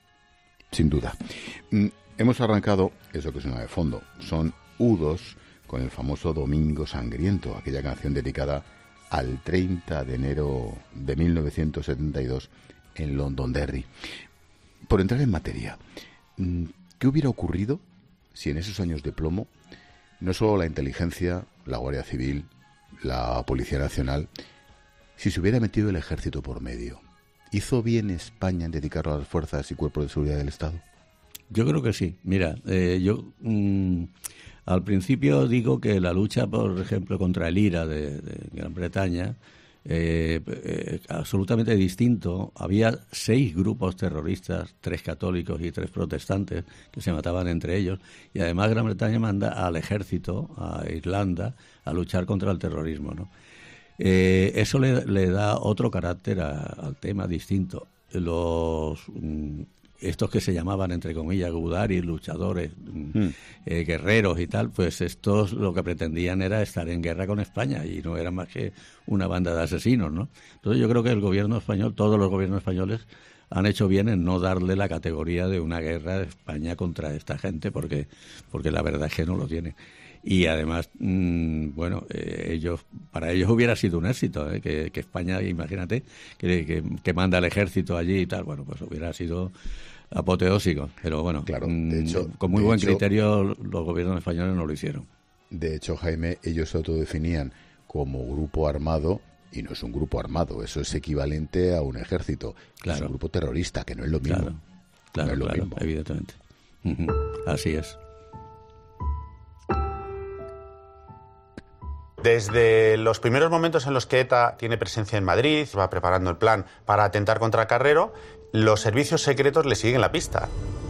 Sin duda. Mm, hemos arrancado, eso que suena de fondo, son U dos, con el famoso Domingo Sangriento, aquella canción dedicada al treinta de enero de mil novecientos setenta y dos en Londonderry. Por entrar en materia, ¿qué hubiera ocurrido si en esos años de plomo no solo la inteligencia, la Guardia Civil, la Policía Nacional, si se hubiera metido el ejército por medio? ¿Hizo bien España en dedicarlo a las fuerzas y cuerpos de seguridad del Estado? Yo creo que sí. Mira, eh, yo... Mmm... Al principio digo que la lucha, por ejemplo, contra el IRA de, de Gran Bretaña, eh, eh, absolutamente distinto. Había seis grupos terroristas, tres católicos y tres protestantes, que se mataban entre ellos. Y además Gran Bretaña manda al ejército, a Irlanda, a luchar contra el terrorismo, ¿no? Eh, eso le, le da otro carácter a, al tema distinto. Los... Mm, estos que se llamaban, entre comillas, gudaris, luchadores, mm. eh, guerreros y tal, pues estos lo que pretendían era estar en guerra con España y no era más que una banda de asesinos, ¿no? Entonces yo creo que el gobierno español, todos los gobiernos españoles, han hecho bien en no darle la categoría de una guerra de España contra esta gente, porque, porque la verdad es que no lo tiene. Y además, mmm, bueno, eh, ellos para ellos hubiera sido un éxito, ¿eh? que, que España, imagínate, que, que, que manda al ejército allí y tal, bueno, pues hubiera sido apoteósico, pero bueno, claro, de hecho, con muy de buen hecho, criterio los gobiernos españoles no lo hicieron. De hecho, Jaime, ellos se autodefinían como grupo armado y no es un grupo armado, eso es equivalente a un ejército, claro. Es un grupo terrorista, que no es lo mismo. Claro, claro, no es lo claro mismo. Evidentemente. Uh-huh. Así es. Desde los primeros momentos en los que ETA tiene presencia en Madrid, va preparando el plan para atentar contra Carrero, los servicios secretos le siguen la pista.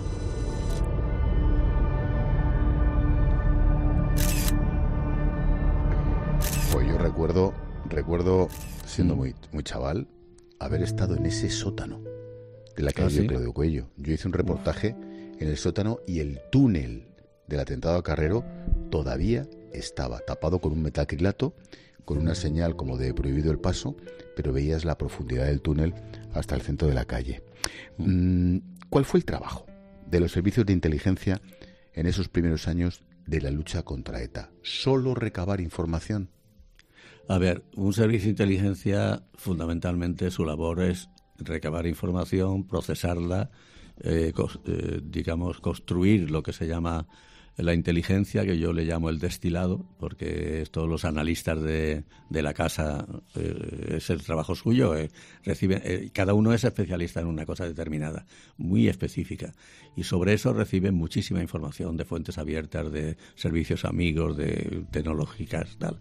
Pues yo recuerdo, recuerdo siendo muy, muy chaval, haber estado en ese sótano, de la calle ¿Ah, sí? Claudio Coello. Yo hice un reportaje en el sótano y el túnel del atentado a Carrero todavía estaba tapado con un metacrilato, con una señal como de prohibido el paso, pero veías la profundidad del túnel hasta el centro de la calle. ¿Cuál fue el trabajo de los servicios de inteligencia en esos primeros años de la lucha contra ETA? ¿Solo recabar información? A ver, un servicio de inteligencia, fundamentalmente su labor es recabar información, procesarla, eh, cos, eh, digamos, construir lo que se llama la inteligencia, que yo le llamo el destilado, porque todos los analistas de, de la casa, eh, es el trabajo suyo, eh, reciben, eh, cada uno es especialista en una cosa determinada, muy específica, y sobre eso reciben muchísima información de fuentes abiertas, de servicios amigos, de tecnológicas, tal.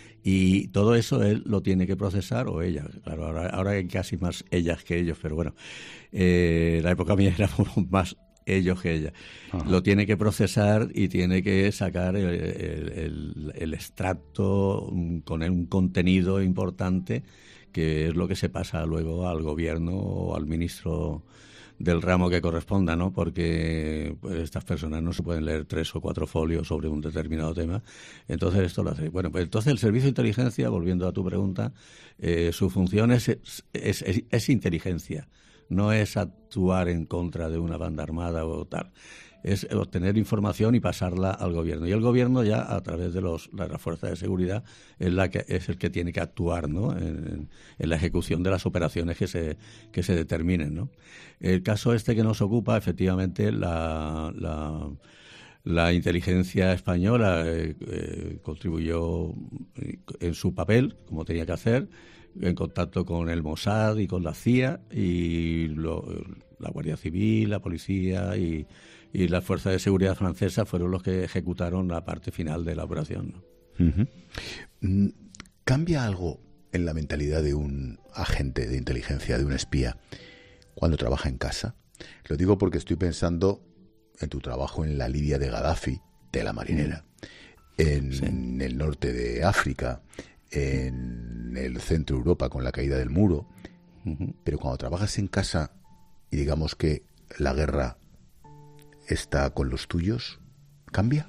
Y todo eso él lo tiene que procesar, o ella. Claro, ahora, ahora hay casi más ellas que ellos, pero bueno, eh, la época mía era más ellos que ella. Ajá. Lo tiene que procesar y tiene que sacar el, el, el, el extracto con un contenido importante, que es lo que se pasa luego al gobierno o al ministro del ramo que corresponda, ¿no? Porque pues, estas personas no se pueden leer tres o cuatro folios sobre un determinado tema. Entonces esto lo hace. Bueno, pues entonces el servicio de inteligencia, volviendo a tu pregunta, eh, su función es, es, es, es inteligencia, no es actuar en contra de una banda armada o tal. Es obtener información y pasarla al gobierno. Y el gobierno ya, a través de los, las fuerzas de seguridad, es, la que, es el que tiene que actuar, ¿no? en, en la ejecución de las operaciones que se, que se determinen, ¿no? El caso este que nos ocupa, efectivamente, la, la, la inteligencia española eh, eh, contribuyó en su papel, como tenía que hacer, en contacto con el Mossad y con la C I A y lo, la Guardia Civil, la policía y, y las fuerzas de seguridad francesas fueron los que ejecutaron la parte final de la operación, ¿no? Uh-huh. ¿Cambia algo en la mentalidad de un agente de inteligencia, de un espía, cuando trabaja en casa? Lo digo porque estoy pensando en tu trabajo en la Libia de Gaddafi, de la marinera, en sí. el norte de África, en el centro de Europa con la caída del muro, uh-huh. pero cuando trabajas en casa y digamos que la guerra está con los tuyos, ¿cambia?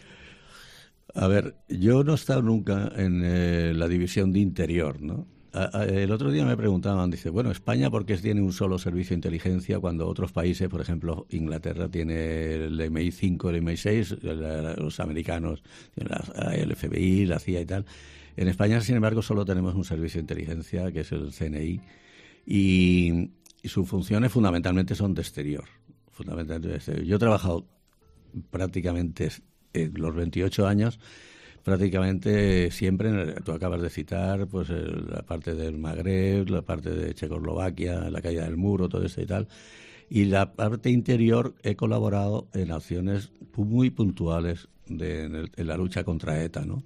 A ver, yo no he estado nunca en eh, la división de interior, ¿no? A, a, el otro día me preguntaban, dice, bueno, España, ¿por qué tiene un solo servicio de inteligencia cuando otros países, por ejemplo, Inglaterra tiene el M I cinco, el M I seis, la, los americanos tienen la, el F B I, la C I A y tal? En España, sin embargo, solo tenemos un servicio de inteligencia, que es el C N I, y, y sus funciones fundamentalmente son de exterior. Fundamentalmente de exterior. Yo he trabajado prácticamente en los veintiocho años, prácticamente siempre, tú acabas de citar, pues la parte del Magreb, la parte de Checoslovaquia, la caída del muro, todo esto y tal. Y la parte interior he colaborado en acciones muy puntuales de, en, el, en la lucha contra ETA, ¿no?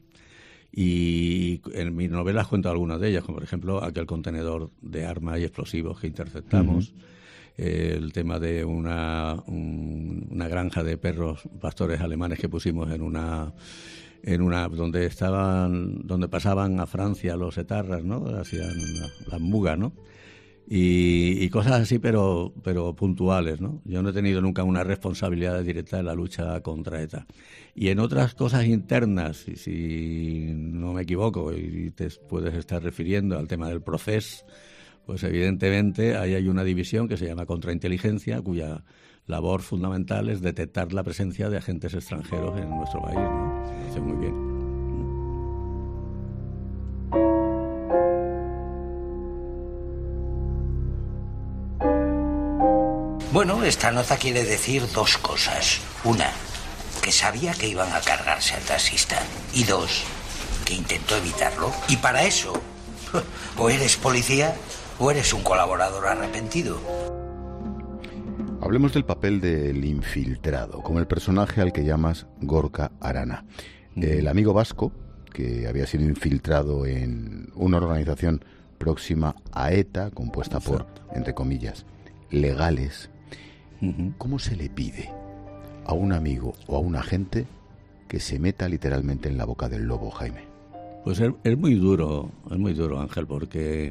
Y en mis novelas cuento algunas de ellas, como por ejemplo aquel contenedor de armas y explosivos que interceptamos, uh-huh. eh, el tema de una, un, una granja de perros pastores alemanes que pusimos en una en una donde estaban donde pasaban a Francia los etarras, ¿no? Hacían las mugas, ¿no? Y, y cosas así, pero pero puntuales, ¿no? Yo no he tenido nunca una responsabilidad directa en la lucha contra ETA. Y en otras cosas internas, y si no me equivoco, y te puedes estar refiriendo al tema del proceso, pues evidentemente ahí hay una división que se llama contrainteligencia, cuya labor fundamental es detectar la presencia de agentes extranjeros en nuestro país, ¿no? Se hace muy bien. Bueno, esta nota quiere decir dos cosas. Una, que sabía que iban a cargarse al taxista. Y dos, que intentó evitarlo. Y para eso, o eres policía o eres un colaborador arrepentido. Hablemos del papel del infiltrado, como el personaje al que llamas Gorka Arana. El amigo vasco, que había sido infiltrado en una organización próxima a ETA, compuesta por, entre comillas, legales. ¿Cómo se le pide a un amigo o a un agente que se meta literalmente en la boca del lobo, Jaime? Pues es, es muy duro, es muy duro, Ángel, porque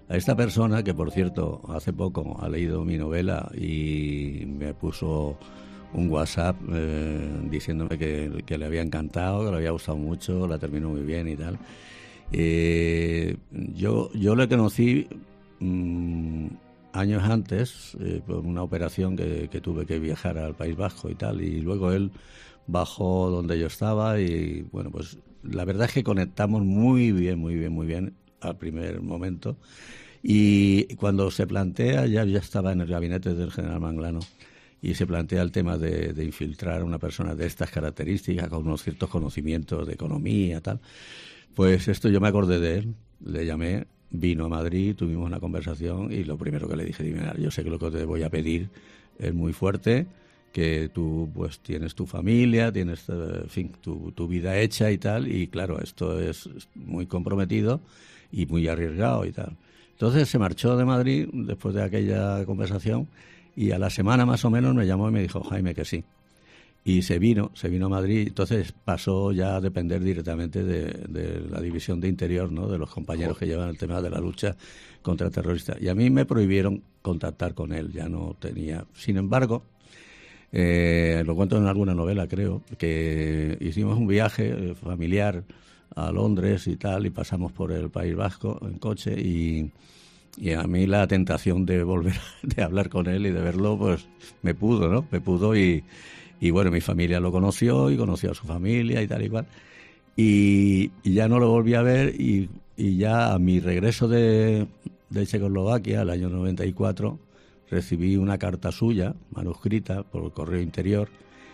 a esta persona, que por cierto hace poco ha leído mi novela y me puso un WhatsApp eh, diciéndome que, que le había encantado, que le había gustado mucho, la terminó muy bien y tal. Eh, yo, yo le conocí mmm, años antes eh, por una operación que, que tuve que viajar al País Vasco y tal, y luego él bajó donde yo estaba y bueno, pues la verdad es que conectamos muy bien, muy bien, muy bien al primer momento. Y cuando se plantea, ya, ya estaba en el gabinete del general Manglano, y se plantea el tema de, de infiltrar a una persona de estas características, con unos ciertos conocimientos de economía, tal. Pues esto yo me acordé de él, le llamé, vino a Madrid, tuvimos una conversación y lo primero que le dije, mira, yo sé que lo que te voy a pedir es muy fuerte, que tú pues tienes tu familia, tienes, en fin, tu, tu vida hecha y tal, y claro, esto es muy comprometido y muy arriesgado y tal. Entonces se marchó de Madrid después de aquella conversación y a la semana más o menos me llamó y me dijo, Jaime, que sí. Y se vino, se vino a Madrid, entonces pasó ya a depender directamente de, de la división de Interior, ¿no? De los compañeros que llevan el tema de la lucha contra terroristas. Y a mí me prohibieron contactar con él, ya no tenía. Sin embargo, eh, lo cuento en alguna novela, creo, que hicimos un viaje familiar a Londres y tal, y pasamos por el País Vasco en coche y, y a mí la tentación de volver de hablar con él y de verlo, pues me pudo, ¿no? Me pudo y, y bueno, mi familia lo conoció y conoció a su familia y tal y cual. Y, y ya no lo volví a ver y, y ya a mi regreso de, de Checoslovaquia, el año noventa y cuatro, recibí una carta suya, manuscrita, por el correo interior.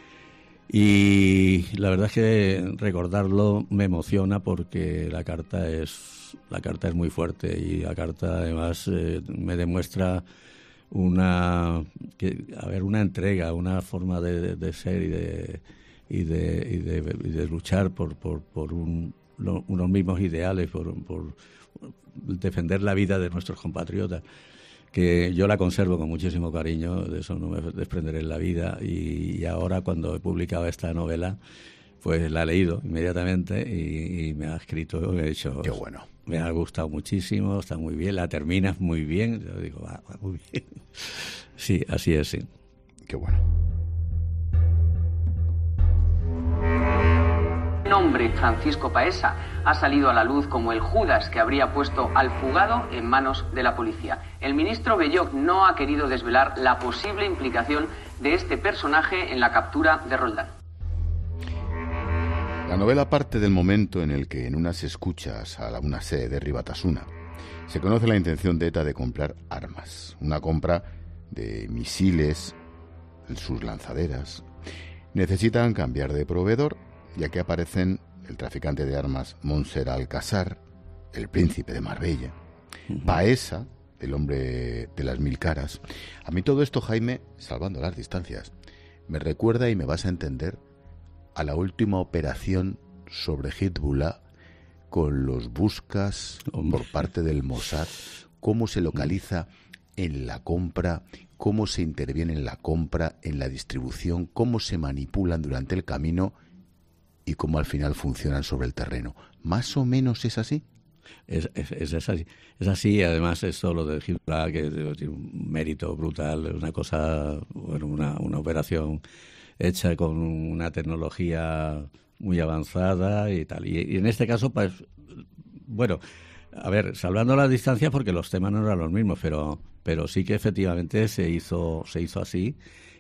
Y la verdad es que recordarlo me emociona porque la carta es la carta es muy fuerte y la carta además eh, me demuestra una que, a ver, una entrega, una forma de, de, de ser y de y de, y de, y de luchar por por, por un, lo, unos mismos ideales, por, por defender la vida de nuestros compatriotas, que yo la conservo con muchísimo cariño, de eso no me desprenderé en la vida, y, y ahora cuando he publicado esta novela, pues la he leído inmediatamente y, y me ha escrito, me ha dicho, qué bueno, me ha gustado muchísimo, está muy bien, la terminas muy bien, yo digo, va, va muy bien. Sí, así es, sí. Qué bueno. El nombre Francisco Paesa ha salido a la luz como el Judas que habría puesto al fugado en manos de la policía. El ministro Belloc no ha querido desvelar la posible implicación de este personaje en la captura de Roldán. La novela parte del momento en el que en unas escuchas a una sede de Ribatasuna se conoce la intención de ETA de comprar armas, una compra de misiles, sus lanzaderas. Necesitan cambiar de proveedor, ya que aparecen el traficante de armas Montserrat Alcázar, el príncipe de Marbella, uh-huh. Paesa, el hombre de las mil caras. A mí todo esto, Jaime, salvando las distancias, me recuerda, y me vas a entender, a la última operación sobre Hezbollah con los buscas por parte del Mossad, cómo se localiza en la compra, cómo se interviene en la compra, en la distribución, cómo se manipulan durante el camino y cómo al final funcionan sobre el terreno. ¿Más o menos es así? Es, es, es así. Es así, además eso, lo de Hezbollah, que tiene un mérito brutal, una cosa, bueno, una, una operación hecha con una tecnología muy avanzada y tal. Y, y en este caso, pues, bueno, a ver, salvando las distancias porque los temas no eran los mismos, pero, pero sí que efectivamente se hizo, se hizo así.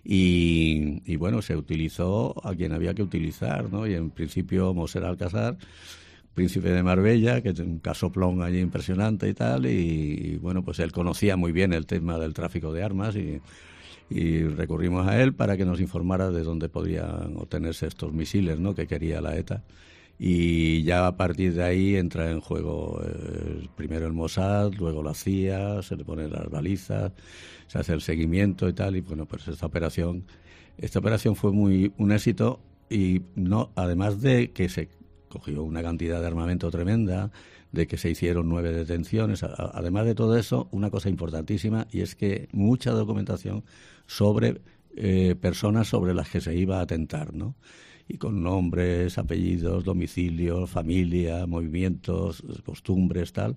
Y, y bueno, se utilizó a quien había que utilizar, ¿no? Y en principio Montserrat Alcázar, príncipe de Marbella, que es un casoplón allí impresionante y tal, y, y bueno, pues él conocía muy bien el tema del tráfico de armas y, y recurrimos a él para que nos informara de dónde podrían obtenerse estos misiles, ¿no? Que quería la ETA. Y ya a partir de ahí entra en juego eh, primero el Mossad, luego la C I A, se le ponen las balizas, se hace el seguimiento y tal, y bueno, pues esta operación esta operación fue muy un éxito, y no, además de que se cogió una cantidad de armamento tremenda, de que se hicieron nueve detenciones, a, además de todo eso, una cosa importantísima, y es que mucha documentación sobre eh, personas sobre las que se iba a atentar, ¿no? Y con nombres, apellidos, domicilios, familia, movimientos, costumbres, tal,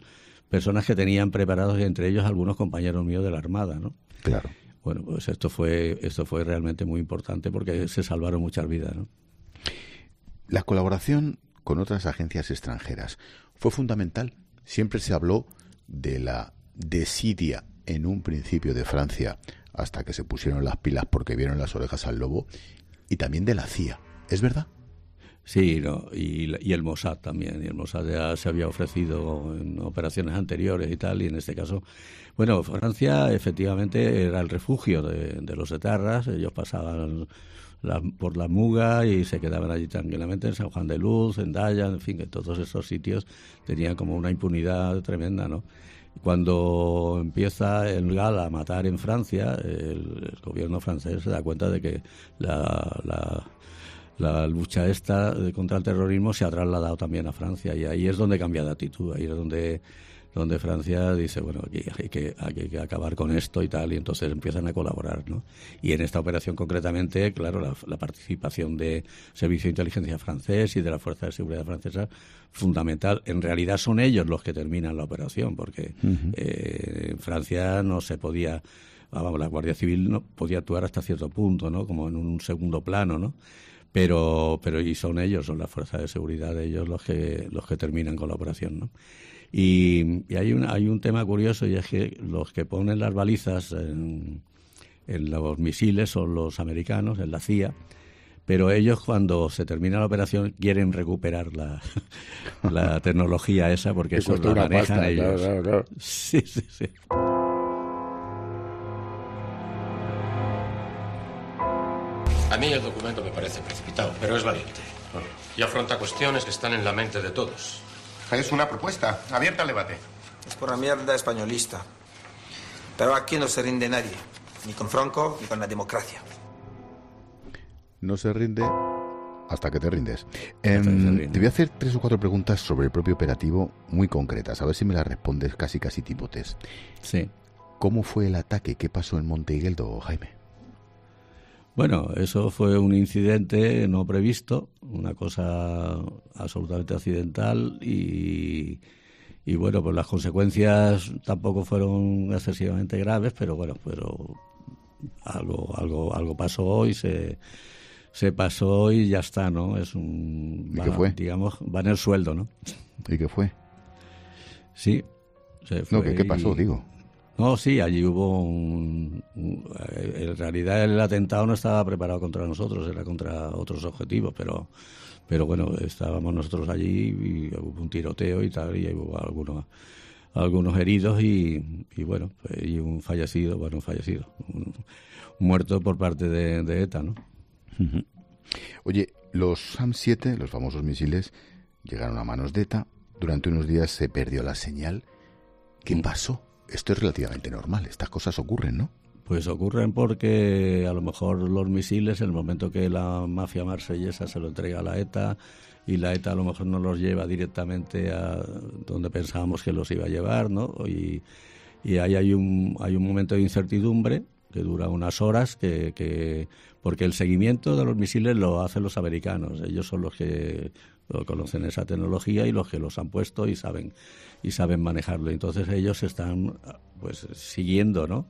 personas que tenían preparados, y entre ellos algunos compañeros míos de la Armada, ¿no? Claro. Bueno, pues esto fue esto fue realmente muy importante porque se salvaron muchas vidas, ¿no? La colaboración con otras agencias extranjeras fue fundamental. Siempre se habló de la desidia en un principio de Francia, hasta que se pusieron las pilas porque vieron las orejas al lobo, y también de la C I A. ¿Es verdad? Sí, no, y, y el Mossad también. Y el Mossad ya se había ofrecido en operaciones anteriores y tal, y en este caso, bueno, Francia efectivamente era el refugio de, de los etarras. Ellos pasaban la, por la Muga y se quedaban allí tranquilamente, en San Juan de Luz, en Daya, en fin, que todos esos sitios tenían como una impunidad tremenda, ¿no? Cuando empieza el GAL a matar en Francia, el, el gobierno francés se da cuenta de que la, la, la lucha esta contra el terrorismo se ha trasladado también a Francia, y ahí es donde cambia de actitud, ahí es donde, donde Francia dice, bueno, aquí hay que, hay que acabar con esto y tal, y entonces empiezan a colaborar, ¿no? Y en esta operación concretamente, claro, la, la participación de Servicio de Inteligencia francés y de la Fuerza de Seguridad francesa, fundamental. En realidad son ellos los que terminan la operación, porque uh-huh. eh, en Francia no se podía, vamos, la Guardia Civil no podía actuar hasta cierto punto, ¿no? Como en un segundo plano, ¿no? Pero, pero y son ellos, son las fuerzas de seguridad de ellos los que los que terminan con la operación, ¿no? Y, y hay un hay un tema curioso, y es que los que ponen las balizas en, en los misiles son los americanos, en la C I A. Pero ellos, cuando se termina la operación, quieren recuperar la, la tecnología esa, porque eso lo manejan pasta, ellos. Claro, claro, claro. Sí, sí, sí. A mí el documento me parece precipitado, pero es valiente. Y afronta cuestiones que están en la mente de todos. Es una propuesta, abierta al debate. Es por la mierda españolista. Pero aquí no se rinde nadie, ni con Franco, ni con la democracia. No se rinde hasta que te rindes. Eh, te voy a hacer tres o cuatro preguntas sobre el propio operativo muy concretas. A ver si me las respondes casi casi tipo test. Sí. ¿Cómo fue el ataque? ¿Qué pasó en Monteigueldo, Jaime? Bueno, eso fue un incidente no previsto, una cosa absolutamente accidental y, y bueno, pues las consecuencias tampoco fueron excesivamente graves, pero bueno, pero algo algo algo pasó y se se pasó y ya está, ¿no? Es un... ¿Y va, qué fue? Digamos, va en el sueldo, ¿no? ¿Y qué fue? Sí. Se fue no, ¿qué, ¿qué pasó, y... digo? No, sí, allí hubo un, un... En realidad el atentado no estaba preparado contra nosotros, era contra otros objetivos, pero pero bueno, estábamos nosotros allí y hubo un tiroteo y tal, y hubo algunos algunos heridos y, y bueno, y un fallecido, bueno, un fallecido, un, un muerto por parte de, de ETA, ¿no? Uh-huh. Oye, los SAM siete, los famosos misiles, llegaron a manos de ETA. Durante unos días se perdió la señal. ¿Qué uh-huh. pasó? Esto es relativamente normal. Estas cosas ocurren, ¿no? Pues ocurren porque a lo mejor los misiles, en el momento que la mafia marsellesa se lo entrega a la ETA y la ETA a lo mejor no los lleva directamente a donde pensábamos que los iba a llevar, ¿no? Y, y ahí hay un, hay un momento de incertidumbre que dura unas horas, que, que porque el seguimiento de los misiles lo hacen los americanos. Ellos son los que conocen esa tecnología y los que los han puesto y saben y saben manejarlo. Entonces ellos están pues siguiendo, ¿no?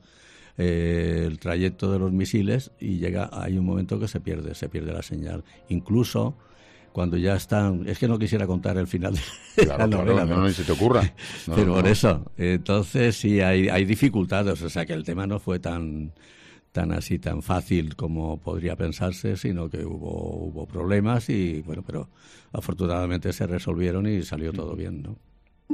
Eh, el trayecto de los misiles y llega hay un momento que se pierde, se pierde la señal. Incluso cuando ya están... Es que no quisiera contar el final de claro, la novela. Claro, no, no, ni se te ocurra. No, Pero no, por no. eso. Entonces sí, hay, hay dificultades. O sea, que el tema no fue tan tan así, tan fácil como podría pensarse, sino que hubo hubo problemas y, bueno, pero afortunadamente se resolvieron y salió todo bien, ¿no?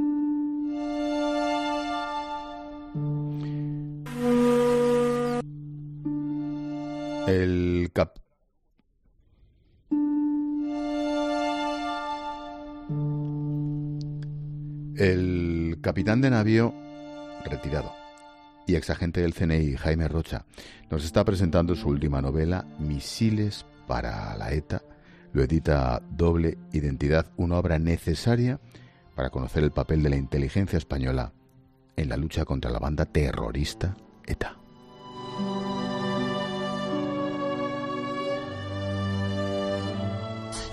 El cap... El capitán de navío retirado y exagente del C N I, Jaime Rocha, nos está presentando su última novela, Misiles para la ETA. Lo edita Doble Identidad, una obra necesaria para conocer el papel de la inteligencia española en la lucha contra la banda terrorista ETA.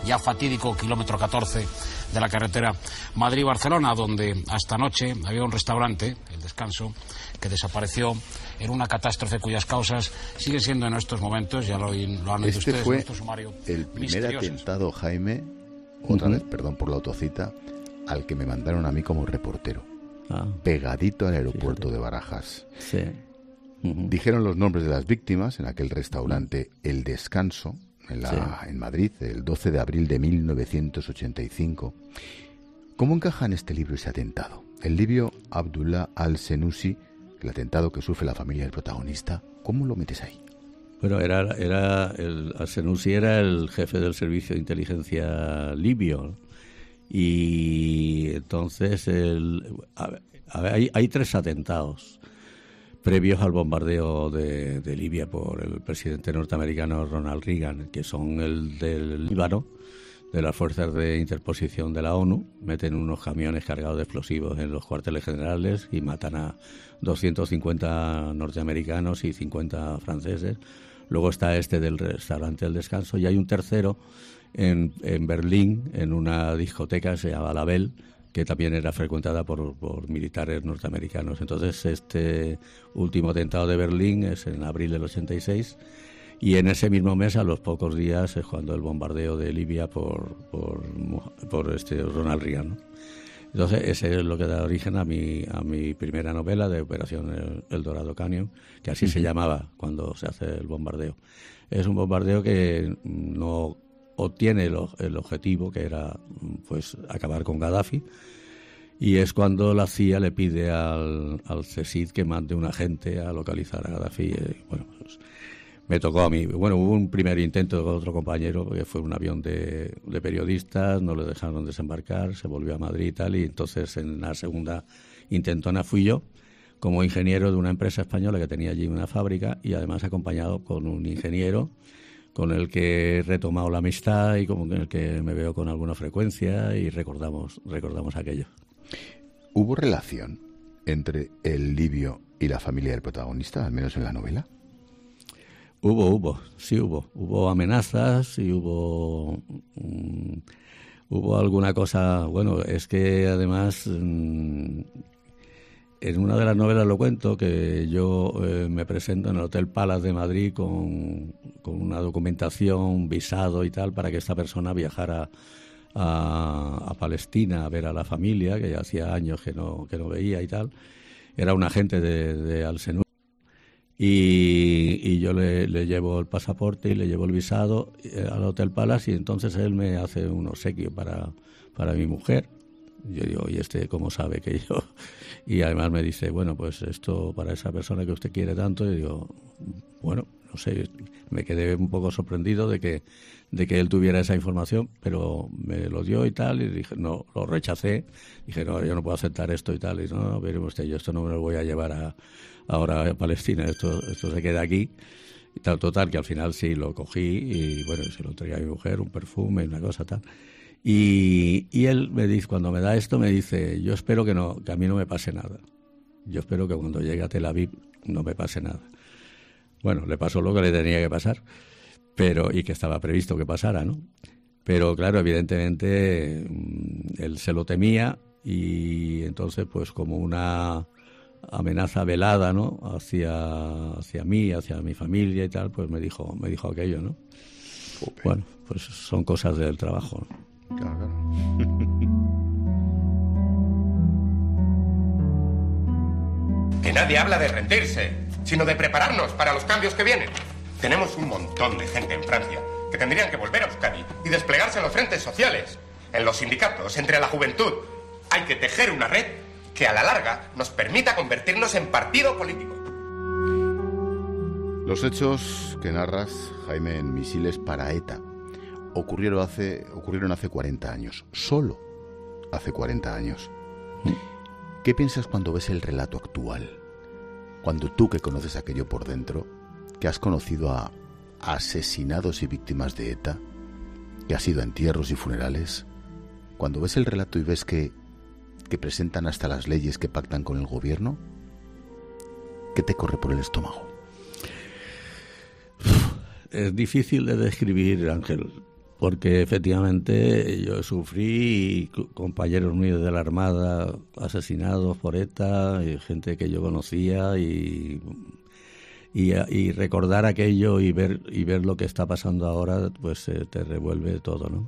ya fatídico kilómetro catorce de la carretera Madrid-Barcelona, donde hasta anoche había un restaurante, El Descanso, que desapareció en una catástrofe cuyas causas siguen siendo en estos momentos, ya lo, lo han oído este ustedes fue en nuestro sumario, el primer misteriosas. atentado, Jaime, otra Uh-huh. vez, perdón por la autocita, al que me mandaron a mí como reportero. Ah. Pegadito al aeropuerto de Barajas. Sí. Uh-huh. Dijeron los nombres de las víctimas en aquel restaurante El Descanso, en, la, Sí. en Madrid, el doce de abril de mil novecientos ochenta y cinco. ¿Cómo encaja en este libro ese atentado? El libio Abdullah al-Senussi, el atentado que sufre la familia del protagonista, ¿cómo lo metes ahí? Bueno, era, era el al-Senussi era el jefe del servicio de inteligencia libio, ¿no? Y entonces el, a ver, a ver, hay, hay tres atentados previos al bombardeo de, de Libia por el presidente norteamericano Ronald Reagan, que son el del Líbano, de las fuerzas de interposición de la ONU, meten unos camiones cargados de explosivos en los cuarteles generales y matan a doscientos cincuenta norteamericanos y cincuenta franceses. Luego está este del restaurante El Descanso, y hay un tercero en, en Berlín, en una discoteca que se llama La Belle, que también era frecuentada por, por militares norteamericanos. Entonces, este último atentado de Berlín es en abril del ochenta y seis, y en ese mismo mes, a los pocos días, es cuando el bombardeo de Libia por, por, por este Ronald Reagan, ¿no? Entonces, ese es lo que da origen a mi, a mi primera novela de Operación El, El Dorado Canyon, que así se llamaba cuando se hace el bombardeo. Es un bombardeo que no obtiene el, el objetivo, que era pues acabar con Gaddafi, y es cuando la C I A le pide al, al C S I D que mande un agente a localizar a Gaddafi. Y, bueno, pues, me tocó a mí. Bueno, hubo un primer intento con otro compañero, que fue un avión de, de periodistas, no le dejaron desembarcar, se volvió a Madrid y tal, y entonces en la segunda intentona fui yo, como ingeniero de una empresa española que tenía allí una fábrica, y además acompañado con un ingeniero con el que he retomado la amistad y con el que me veo con alguna frecuencia, y recordamos, recordamos aquello. ¿Hubo relación entre el libio y la familia del protagonista, al menos en la novela? Hubo, hubo, sí hubo. Hubo amenazas y hubo um, hubo alguna cosa. Bueno, es que además um, en una de las novelas lo cuento, que yo eh, me presento en el Hotel Palace de Madrid con, con una documentación, visado y tal, para que esta persona viajara a, a Palestina a ver a la familia, que ya hacía años que no, que no veía y tal. Era un agente de, de al-Senussi. Y, y yo le, le llevo el pasaporte y le llevo el visado eh, al Hotel Palace, y entonces él me hace un obsequio para, para mi mujer. Yo digo, ¿y este cómo sabe que yo? Y además me dice, bueno, pues esto para esa persona que usted quiere tanto. Y digo, bueno, no sé, me quedé un poco sorprendido de que, de que él tuviera esa información, pero me lo dio y tal, y dije, no, lo rechacé. Dije, no, yo no puedo aceptar esto y tal. Y no, no, veremos usted, yo esto no me lo voy a llevar a, ahora a Palestina, esto, esto se queda aquí. Y tal, total, que al final sí lo cogí y bueno, se lo entregué a mi mujer, un perfume, una cosa tal. Y, y él me dice, cuando me da esto, me dice, yo espero que no, que a mí no me pase nada. Yo espero que cuando llegue a Tel Aviv no me pase nada. Bueno, le pasó lo que le tenía que pasar, pero y que estaba previsto que pasara, ¿no? Pero claro, evidentemente él se lo temía, y entonces pues como una amenaza velada, ¿no?, hacia hacia mí, hacia mi familia y tal, pues me dijo, me dijo aquello, ¿no? Ope. Bueno, pues son cosas del trabajo, ¿no? Claro, claro. Que nadie habla de rendirse, sino de prepararnos para los cambios que vienen. Tenemos un montón de gente en Francia que tendrían que volver a Euskadi y desplegarse en los frentes sociales, en los sindicatos, entre la juventud. Hay que tejer una red que a la larga nos permita convertirnos en partido político. Los hechos que narras, Jaime, en Misiles para ETA ocurrieron hace, ocurrieron hace cuarenta años, solo hace cuarenta años. ¿Qué piensas cuando ves el relato actual? Cuando tú, que conoces aquello por dentro, que has conocido a asesinados y víctimas de ETA, que has ido a entierros y funerales, cuando ves el relato y ves que, que presentan hasta las leyes que pactan con el gobierno, ¿qué te corre por el estómago? Es difícil de describir, Ángel. porque efectivamente yo sufrí compañeros míos de la Armada asesinados por ETA, y gente que yo conocía, y, y, y recordar aquello y ver y ver lo que está pasando ahora, pues eh, te revuelve todo, ¿no?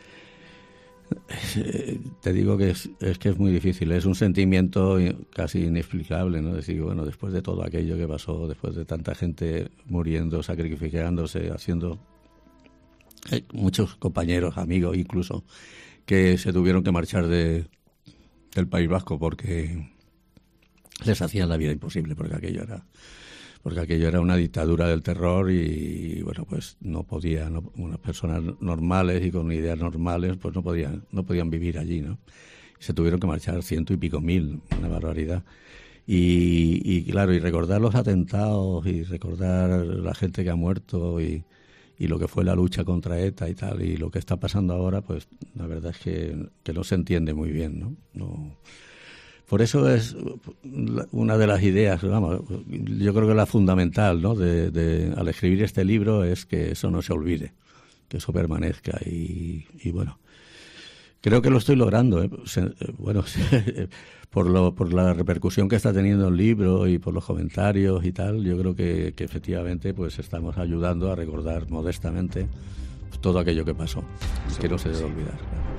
Te digo que es, es que es muy difícil, es un sentimiento casi inexplicable, ¿no? Decir, bueno, después de todo aquello que pasó, después de tanta gente muriendo, sacrificándose, haciendo... Hay muchos compañeros, amigos incluso, que se tuvieron que marchar de, del País Vasco porque les hacían la vida imposible, porque aquello era porque aquello era una dictadura del terror y, bueno, pues no podían, no, unas personas normales y con ideas normales, pues no podían no podían vivir allí, ¿no? Y se tuvieron que marchar ciento y pico mil, una barbaridad. Y, y claro, y recordar los atentados y recordar la gente que ha muerto y y lo que fue la lucha contra ETA y tal, y lo que está pasando ahora, pues la verdad es que, que no se entiende muy bien, ¿no? No. Por eso es una de las ideas, vamos, yo creo que la fundamental, ¿no? De, de, al escribir este libro es que eso no se olvide, que eso permanezca y, y bueno, creo que lo estoy logrando, ¿eh? Se, bueno, por, lo, por la repercusión que está teniendo el libro y por los comentarios y tal, yo creo que, que efectivamente pues estamos ayudando a recordar modestamente todo aquello que pasó, sí, que no se debe olvidar.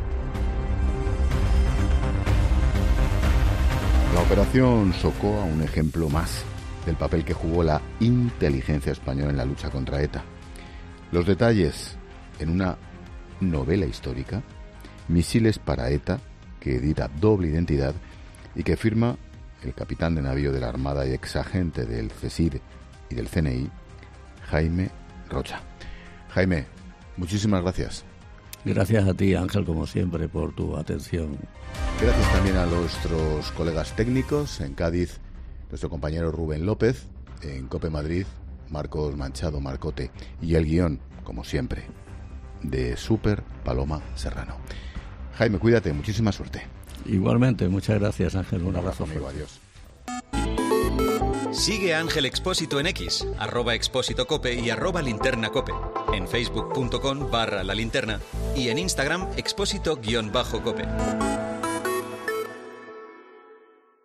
La operación Socoa, un ejemplo más del papel que jugó la inteligencia española en la lucha contra ETA. Los detalles en una novela histórica, Misiles para ETA, que edita Doble Identidad y que firma el capitán de navío de la Armada y exagente del CESIR y del C N I, Jaime Rocha. Jaime, muchísimas gracias. Gracias a ti, Ángel, como siempre, por tu atención. Gracias también a nuestros colegas técnicos en Cádiz, nuestro compañero Rubén López, en COPE Madrid, Marcos Manchado Marcote, y el guión, como siempre, de Super Paloma Serrano. Jaime, cuídate, muchísima suerte. Igualmente, muchas gracias, Ángel. Un, Un abrazo, amigo, adiós. Sigue a Ángel Expósito en X, arroba Expósito Cope y arroba Linterna Cope, en facebook punto com barra La Linterna y en Instagram Expósito guión bajo Cope.